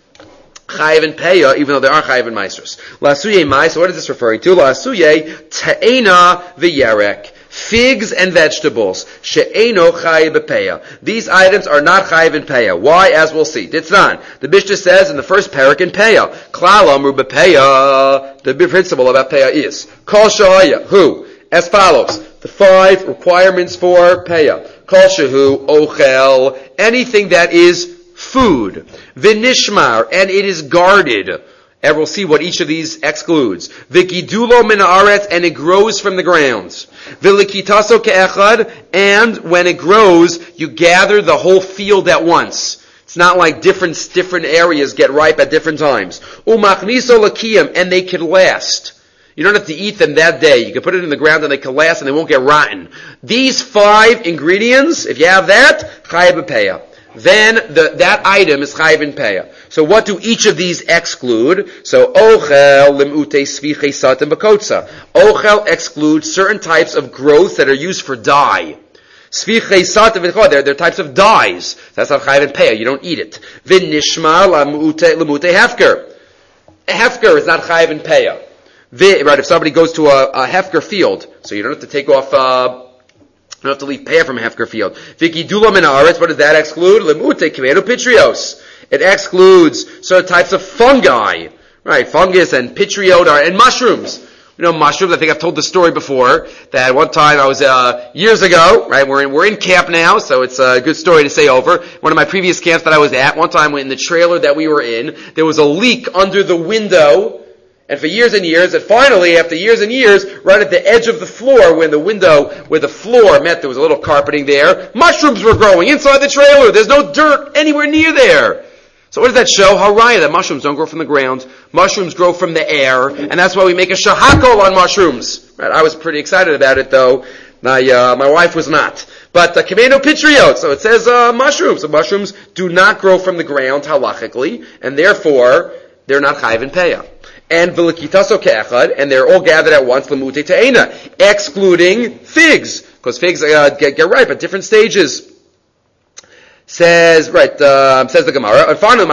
chayiv and peya, even though they are chayiv and maasros. La'asuye mai, so what is this referring to? La'asuye ta'ena v'yerek. Figs and vegetables. She'eno chayiv b'peya. These items are not chayiv in peya. Why? As we'll see. Ditznan. The Mishnah says in the first parak in peya. Klal amru b'peya. The principle about peya is. Kol shahaya. Who? As follows. The five requirements for peya. Kol shehu ochel. Anything that is food. V'nishmar. And it is guarded. And we'll see what each of these excludes. V'gidulo min haaretz. And it grows from the ground. V'likitaso ke'echad. And when it grows, you gather the whole field at once. It's not like different, different areas get ripe at different times. Umachniso lakiyam. And they can last. You don't have to eat them that day. You can put it in the ground and they can last and they won't get rotten. These five ingredients, if you have that, chayiv b'peya. Then the, that item is chayiv in peya. So what do each of these exclude? So ochel limute svichei satim b'kotza. Ochel excludes certain types of growth that are used for dye. Svichei satim b'kotza, they're, they're types of dyes. That's not chayiv in peya. You don't eat it. V'nishma limute hefker. Hefker is not chayiv in peya. Right, if somebody goes to a, a hefker field, so you don't have to take off, uh, you don't have to leave pear from a hefker field. V'gidulo min haaretz, what does that exclude? Lemute kemenu pitrios. It excludes certain types of fungi, right? Fungus and pitriot are, and mushrooms. You know, mushrooms, I think I've told the story before, that one time I was, uh, years ago, right, we're in, we're in camp now, so it's a good story to say over. One of my previous camps that I was at, one time in the trailer that we were in, there was a leak under the window. And for years and years, and finally, after years and years, right at the edge of the floor, when the window, where the floor met, there was a little carpeting there, mushrooms were growing inside the trailer. There's no dirt anywhere near there. So what does that show? Haraya, that mushrooms don't grow from the ground. Mushrooms grow from the air, and that's why we make a shahakol on mushrooms. Right? I was pretty excited about it, though. My, uh, my wife was not. But, uh, Kameno Pitriot, so it says, uh, mushrooms. So mushrooms do not grow from the ground, halachically, and therefore, they're not chayiv in peya. And v'likitaso ke'echad, and they're all gathered at once, l'mute te'ena, excluding figs, because figs uh, get, get ripe at different stages. Says, right, uh, says the Gemara,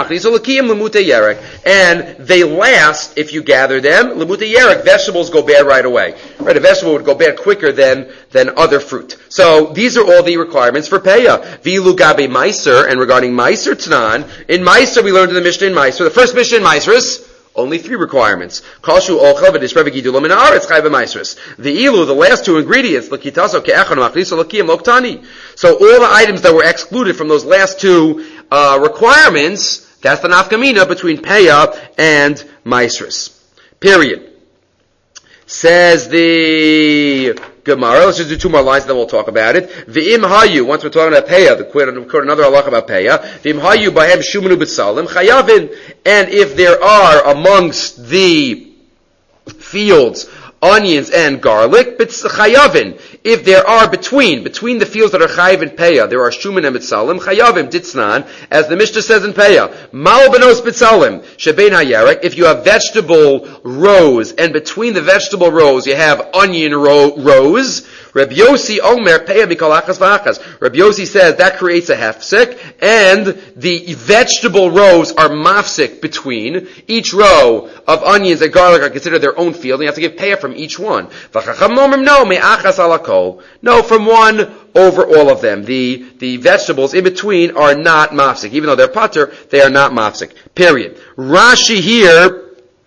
and they last if you gather them. L'mute yerek, vegetables go bad right away. Right, a vegetable would go bad quicker than, than other fruit. So, these are all the requirements for peya. V'ilu gabe meiser, and regarding meiser t'nan, in meiser we learned in the Mishnah in meiser, the first Mishnah in meiser is only three requirements. Kalshu ochel v'disprev v'gidulo min haaretz chayiv b'maasros. The ilu, the last two ingredients, l'kitaso ke'echad machniso l'kiyam loktani. So all the items that were excluded from those last two uh, requirements, that's the nafkamina between peya and maasros. Period. Says the Gemara. Let's just do two more lines, and then we'll talk about it. V'im hayu. Once we're talking about peya, the quote another halakha about peya. V'im hayu b'hem shumenu b'tzalim chayavin. And if there are amongst the fields onions and garlic, but chayavin. If there are between, between the fields that are chayav and peah, there are shuman and mitzalim, chayavim, ditznan, as the Mishnah says in peah, mal benos mitzalim, shebein hayarek, if you have vegetable rows, and between the vegetable rows you have onion row, rows, Rabbi Yossi Omer peah mikol achas v'achas. Rabbi Yossi says that creates a hefsek, and the vegetable rows are mafsik between. Each row of onions and garlic are considered their own field, and you have to give peah from each one. No, me'achas alakol. No, from one over all of them. The, the vegetables in between are not mafsik. Even though they're pater, they are not mafsik. Period. Rashi here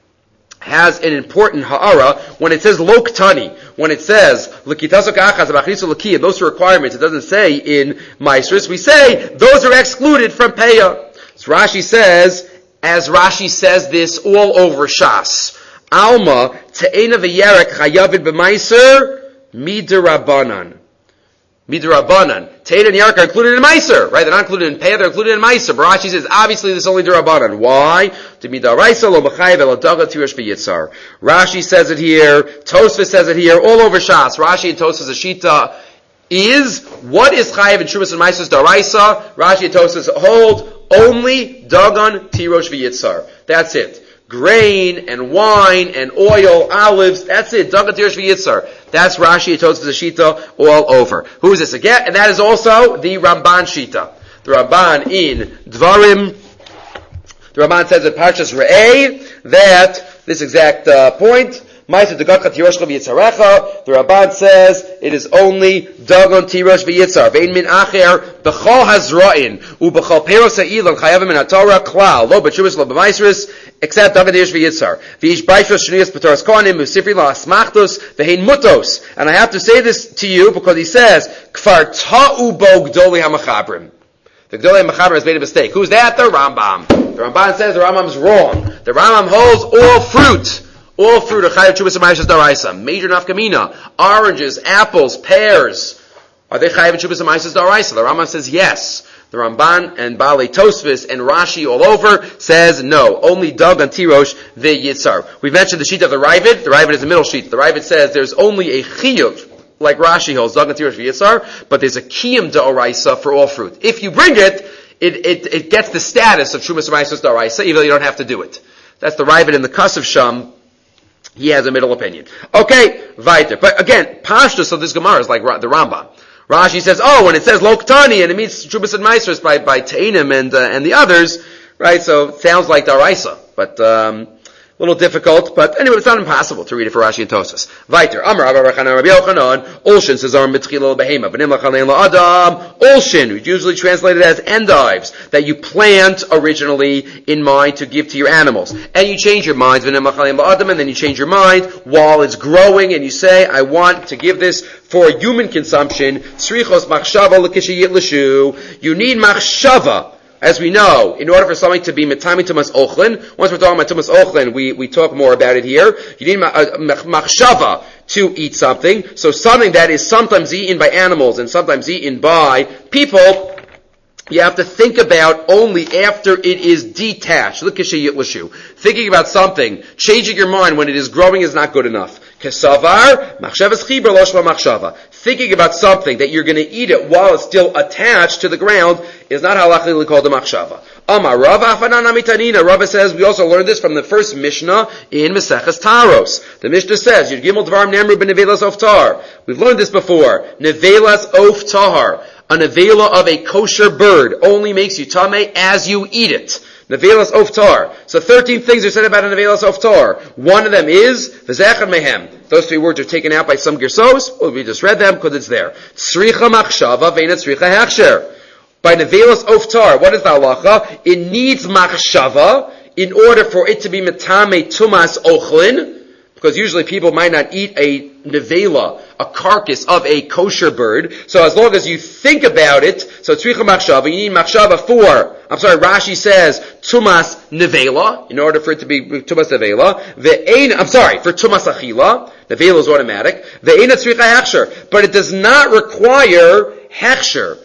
has an important ha'ara when it says loktani. When it says l'kitasok achas b'achrisu l'kiyah, those are requirements. It doesn't say in Maasros. We say those are excluded from peah. So Rashi says, as Rashi says this all over Shas, Alma te'ena v'yerek chayavid b'maiser midirabanan. Midirabanan. Te'ena and yerek are included in maiser, right? They're not included in peah, they're included in maiser. But Rashi says, obviously this is only dirabanan. Why? To midaraisa lo mechayev el daga tirish v'yitzar. Rashi says it here, Tosfos says it here, all over Shas. Rashi and Tosfos Ashita is, what is chayev and shumas and maiser's daraisa? Rashi and Tosfos hold only dagan tirosh v'yitzar. That's it. Grain and wine and oil, olives, that's it. Dagan tirosh v'yitzar. That's Rashi, Tosfos, Shita, all over. Who is this again? And that is also the Ramban Shita. The Ramban in Dvarim, the Ramban says in Parshas Re'eh that this exact uh, point, Ma'aser Dagan tirosh v'yitzarecha, the Ramban says it is only Dagan tirosh v'yitzar. Ve'in min acher b'chol hazra'in u'b'chol peros ha'ilon chayavim min ha'torah klal lo b'tshuvas lo b'maisris except Dagan tirosh v'yitzar. V'ish b'ayshos shniyas b'toras kohanim u'sifri la'asmachtos v'hein mutos. And I have to say this to you because he says kfar ta'u bo gdolei ha'machabrim. The Gdolei ha'machabrim has made a mistake. Who's that? The Rambam. The Ramban says the Rambam's wrong. The Rambam holds all fruit. All fruit are chayav chubas and daraisa. Major nafkamina. Oranges, apples, pears. Are they chayav chubas and daraisa? The Rambam says yes. The Ramban and Baalei Tosfos and Rashi all over says no. Only Dag and Tirosh the Yitzar. We mentioned the sheet of the Ravid. The Ravid is the middle sheet. The Ravid says there's only a chiyuv, like Rashi holds, Dag and Tirosh Yitzar, but there's a kiyum daraisa for all fruit. If you bring it, it, it, it gets the status of Shumas and daraisa, even though you don't have to do it. That's the Ravid in the Kasav Sham. He has a middle opinion. Okay, weiter. But again, pashtus of this Gemara is like the Rambam. Rashi says, oh, when it says Loktani, and it means Shubas and Maisers by, by Tainim and, uh, and the others, right, so it sounds like Daraisa. But, um, a little difficult, but anyway, it's not impossible to read it for Rashi and Tosfos. Weiter. Amar Rabbi Rabbi Yochanan, Olshin says, Arm Mitchila Behema, Benim Lachalein La'adam, Olshin, which usually translated as endives, that you plant originally in mind to give to your animals. And you change your minds, Benim Lachalein La'adam, and then you change your mind while it's growing, and you say, I want to give this for human consumption. Srichos Machshava L'Kishiyit L'Shu. You need Machshava. As we know, in order for something to be metami tumas ochlin, once we're talking about tumas ochlin, we, we talk more about it here. You need machshava to eat something. So something that is sometimes eaten by animals and sometimes eaten by people, you have to think about only after it is detached. Thinking about something, changing your mind when it is growing is not good enough. Kesavar, machshavas chibra loshma machshava. Thinking about something that you're going to eat it while it's still attached to the ground is not halachically called a machshava. Amar Rava Afanana mitanina. Rava says we also learned this from the first Mishnah in Maseches Taros. The Mishnah says Yud Gimel Dvarim Nemru b'nevelas of tar. We've learned this before. Nevelas of tar. A nevela of a kosher bird only makes you tameh as you eat it. Nevelas of tar. So thirteen things are said about a nevelas of tar. One of them is v'zechad mehem. Those three words are taken out by some gersos. Well, we just read them because it's there. Tzricha machshava ve'ina tzricha hechsher. By nevelas of tar, what is the halacha? It needs machshava in order for it to be metame tumas ochlin. Because usually people might not eat a nevela, a carcass of a kosher bird. So as long as you think about it, so tzricha machshava, you need machshava for, I'm sorry, Rashi says tumas nevela, in order for it to be tumas nevela. Ve'ein, I'm sorry, for tumas achila, nevela is automatic. Ve'ein tzricha hechsher, but it does not require hechsher.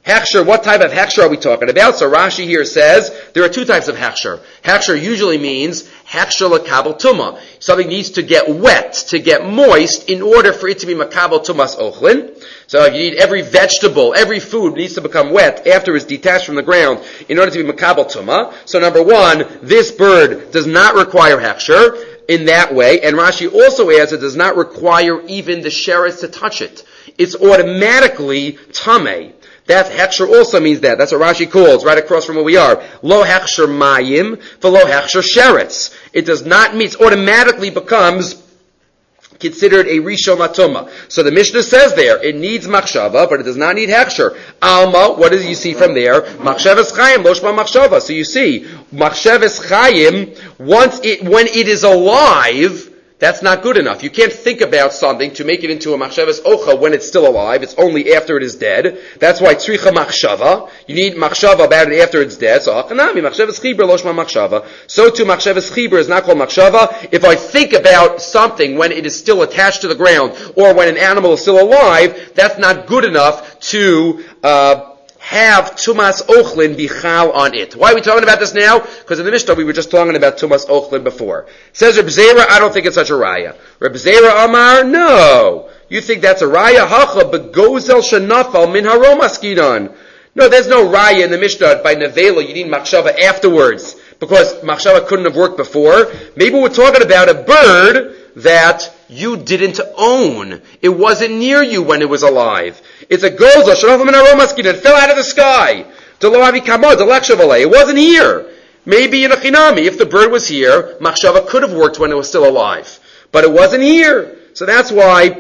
Hechsher, what type of hechsher are we talking about? So Rashi here says there are two types of hechsher. Hechsher usually means hechsher l'kabel tumah. Something needs to get wet, to get moist, in order for it to be makabel tumas ochlin. So you need every vegetable, every food needs to become wet after it's detached from the ground in order to be makabel tumah. So number one, this bird does not require hechsher in that way, and Rashi also adds it does not require even the sheretz to touch it. It's automatically tameh. That hechsher also means that. That's what Rashi calls, right across from where we are. Lo hechsher mayim, v'lo hechsher sheretz. It does not mean, it automatically becomes considered a rishon latuma. So the Mishnah says there, it needs machshava, but it does not need hechsher. Alma, what do you see from there? Machshavas chayim, lo shma machshava. So you see, machshavas chayim, once it, when it is alive, that's not good enough. You can't think about something to make it into a machshavas ocha when it's still alive. It's only after it is dead. That's why tzricha machshava. You need machshava about it after it's dead. So achanami machshavas chibur lo shma machshava. So too machshavas chibur is not called machshava. If I think about something when it is still attached to the ground or when an animal is still alive, that's not good enough to uh have tumas ochlin bichal on it. Why are we talking about this now? Because in the Mishnah we were just talking about tumas ochlin before. Says Reb Zera, I don't think it's such a raya. Reb Zera Amar, no. You think that's a raya? Hacha begozel shenafal min haromaskidan. No, there's no raya in the Mishnah by nevela. You need machshava afterwards because machshava couldn't have worked before. Maybe we're talking about a bird that you didn't own. It wasn't near you when it was alive. It's a goza, shenafal min haromaskin, it fell out of the sky. It wasn't here. Maybe in a chinami, if the bird was here, machshava could have worked when it was still alive. But it wasn't here. So that's why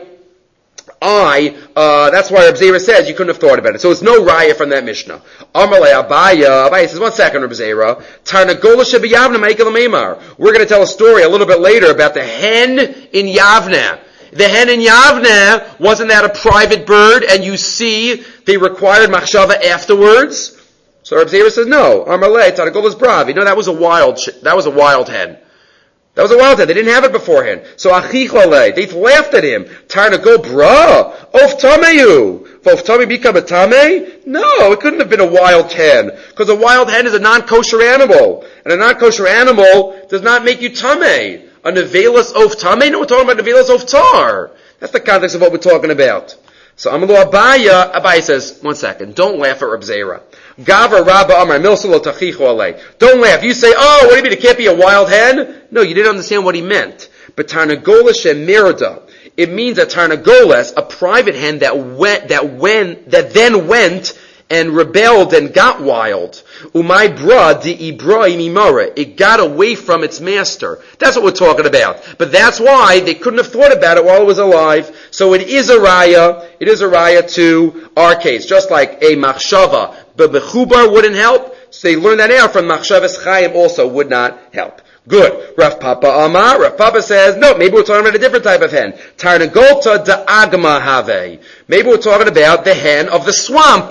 I, uh, that's why Reb Zera says you couldn't have thought about it. So it's no raya from that Mishnah. Amalei Abaya, Abaya says, one second, Reb Zera. Tarnagola shebiyavna ma'ikal meimar. We're going to tell a story a little bit later about the hen in Yavna. The hen in Yavna, wasn't that a private bird? And you see, they required machshava afterwards? So Reb Zera says, no. Amalei, Tarnagola is bravi. No, that was a wild, that was a wild hen. That was a wild hen. They didn't have it beforehand. So achicholei, they laughed at him. Tarna go bra, of tameyu. Of tame become a tame? No, it couldn't have been a wild hen because a wild hen is a non-kosher animal, and a non-kosher animal does not make you tame. A nevelas of tame? No, we're talking about nevelas of tar. That's the context of what we're talking about. So Amalu Abaya, Abaya says, one second, don't laugh at Reb Zera. Gavra Rabba Amar Milsalo Tachicho Alei. Don't laugh. You say, oh, what do you mean? It can't be a wild hen? No, you didn't understand what he meant. But Tarnagolas Shemirda. It means a Tarnagolas, a private hen that went, that went, that then went and rebelled and got wild. Umay bra di Ibrahim imara. It got away from its master. That's what we're talking about. But that's why they couldn't have thought about it while it was alive. So it is a raya. It is a raya to our case. Just like a machshava, but mechubar wouldn't help. So they learned that out from machshavas chayim also would not help. Good. Rav Papa Amar. Rav Papa says, no, maybe we're talking about a different type of hen. Tarnagolta da agma have. Maybe we're talking about the hen of the swamp,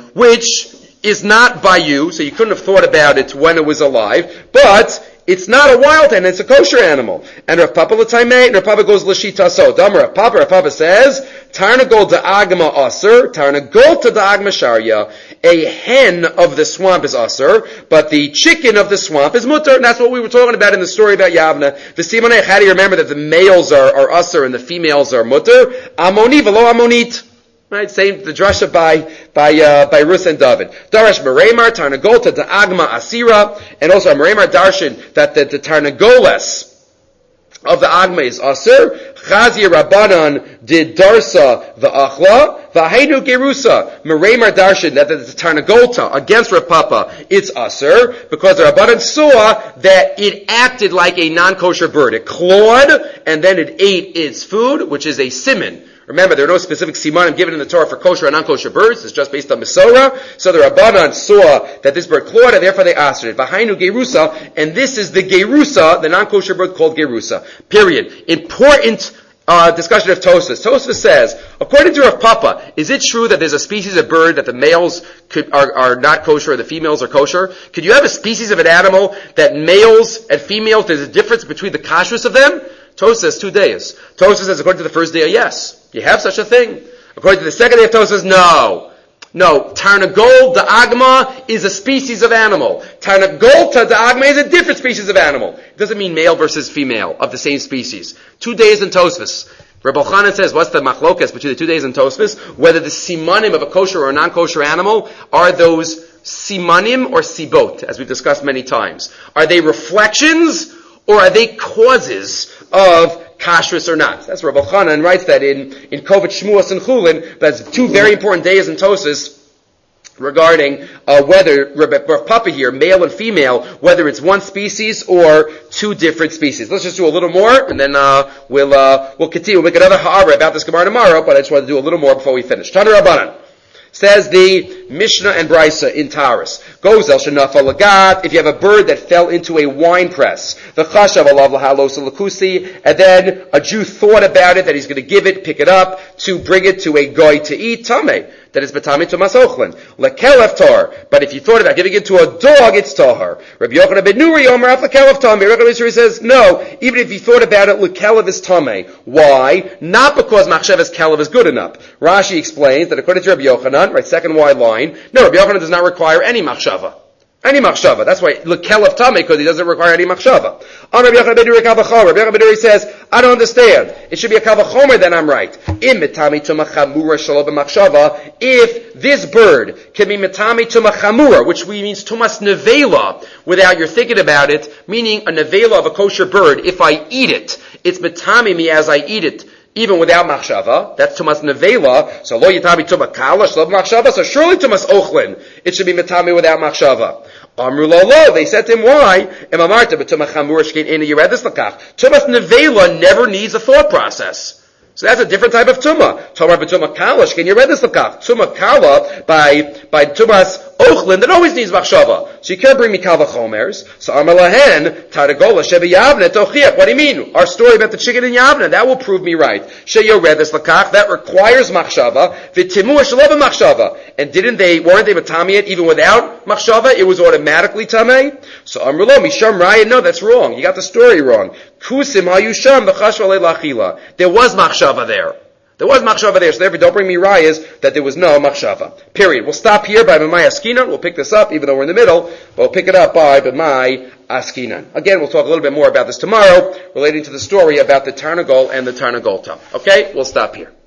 which is not by you, so you couldn't have thought about it when it was alive, but it's not a wild hen, it's a kosher animal. And Rav Papa l'taimei, and Rav Papa goes l'shita so. Dam Rav Papa, Rav Papa says, Tarnagol da agma aser, Tarnagolta da agma sharia. A hen of the swamp is aser, but the chicken of the swamp is mutter, and that's what we were talking about in the story about Yavna. The Simonech, how do you remember that the males are, are aser and the females are mutter? Amoni velo amonit. Right, same the drasha by by uh, by Rus and David. Darash Meremar Tarnagolta da Agma Asira, and also Meremar Darshan that the, the Tarnagolas of the Agma is Asir. Chazia Rabbanan did Darsa the Achla, Vahainu Gerusa. Meremar Darshan that the, the Tarnagolta against Rav Papa it's Asir because the Rabbanan saw that it acted like a non-kosher bird. It clawed and then it ate its food, which is a siman. Remember, there are no specific simanim given in the Torah for kosher and non-kosher birds. It's just based on Mesorah. So the Rabbanan saw that this bird clawed, and therefore they asked it. Vahainu Gerusa, and this is the Gerusa, the non-kosher bird called Gerusa. Period. Important uh, discussion of Tosfos. Tosfos says, according to Rav Papa, is it true that there's a species of bird that the males could, are, are not kosher and the females are kosher? Could you have a species of an animal that males and females, there's a difference between the kashrus of them? Tosfos says two days. Tosfos says, according to the first day, yes. You have such a thing. According to the second day of Tosfos, no. No, Tarnagol da'agma is a species of animal. Tarnagolta da'agma is a different species of animal. It doesn't mean male versus female of the same species. Two days in Tosfos. Rabbi Chanan says, what's the machlokas between the two days in Tosfos? Whether the simanim of a kosher or a non-kosher animal are those simanim or sibot, as we've discussed many times. Are they reflections or are they causes of kashrus or not? That's Rabbi Chanan writes that in, in Kovet Shmuas and Chulin. That's two very important days in Tosfos regarding uh, whether Rav Papa here, male and female, whether it's one species or two different species. Let's just do a little more, and then uh, we'll uh, we'll continue. We'll make another ha'ara about this Gemara tomorrow, but I just want to do a little more before we finish. Tana Rabbanan. Says the Mishnah and Brisa in Taurus. Goes el shenafa lagat, if you have a bird that fell into a wine press, the chashav alav lahalos lakusi, and then a Jew thought about it, that he's going to give it, pick it up, to bring it to a goy to eat, tameh, that is betami tumas ochlin. Lekelef tar, but if you thought about giving it to a dog, it's tahar. Rabbi Yochanan ben Nuri Omer af lekelef tameh. Rabbi Yochanan says, no, even if you thought about it, lekelef is tameh. Why? Not because machshavas kelev is good enough. Rashi explains that according to Rabbi Yochanan, right, second wide line, no, Rabbi Yochanan does not require any machshava. Any machshava. That's why lekelef tameh, because he doesn't require any machshava. On Rabbi Yochanan ben Nuri kavachomer. Rabbi Yochanan ben Nuri says, I don't understand. It should be a kavachomer, then I'm right. Im mitami tuma chamura shalo b'machshava. If this bird can be mitami tuma chamura, which means tumas nevela, without you're thinking about it, meaning a nevela of a kosher bird, if I eat it, it's mitami me as I eat it, even without machshava. That's tumas nevela. So lo yitami tuma kala shalo b'machshava. So surely tumas ochlin, it should be mitami without machshava. Amru lo lo. They said to him, why? Emamarta b'tumah chamura shkein ena yeredus lakach. Tumas nevela never needs a thought process. So that's a different type of tumah. Tomar b'tumah kala shkein yeredus lakach. Tumah kala by by tumas ochlin that always needs machshava. So you can't bring me kal v'chomers. So amar lahen taragola shebe yavne tochiach. What do you mean? Our story about the chicken in Yavne, that will prove me right. She yeredus lakach, that requires machshava. V'timu shelo b'machshava. And didn't they, weren't they matami it even without machshava? It was automatically tameh. So amar lo misham raya. No, that's wrong. You got the story wrong. Kusim hayusham v'chashva le'lachila. There was machshava there. There was machshava there, so therefore don't bring me rayas that there was no machshava. Period. We'll stop here by B'mai Askinan. We'll pick this up, even though we're in the middle, but we'll pick it up by B'mai Askinan. Again, we'll talk a little bit more about this tomorrow, relating to the story about the Tarnagol and the Tarnagolta. Okay? We'll stop here.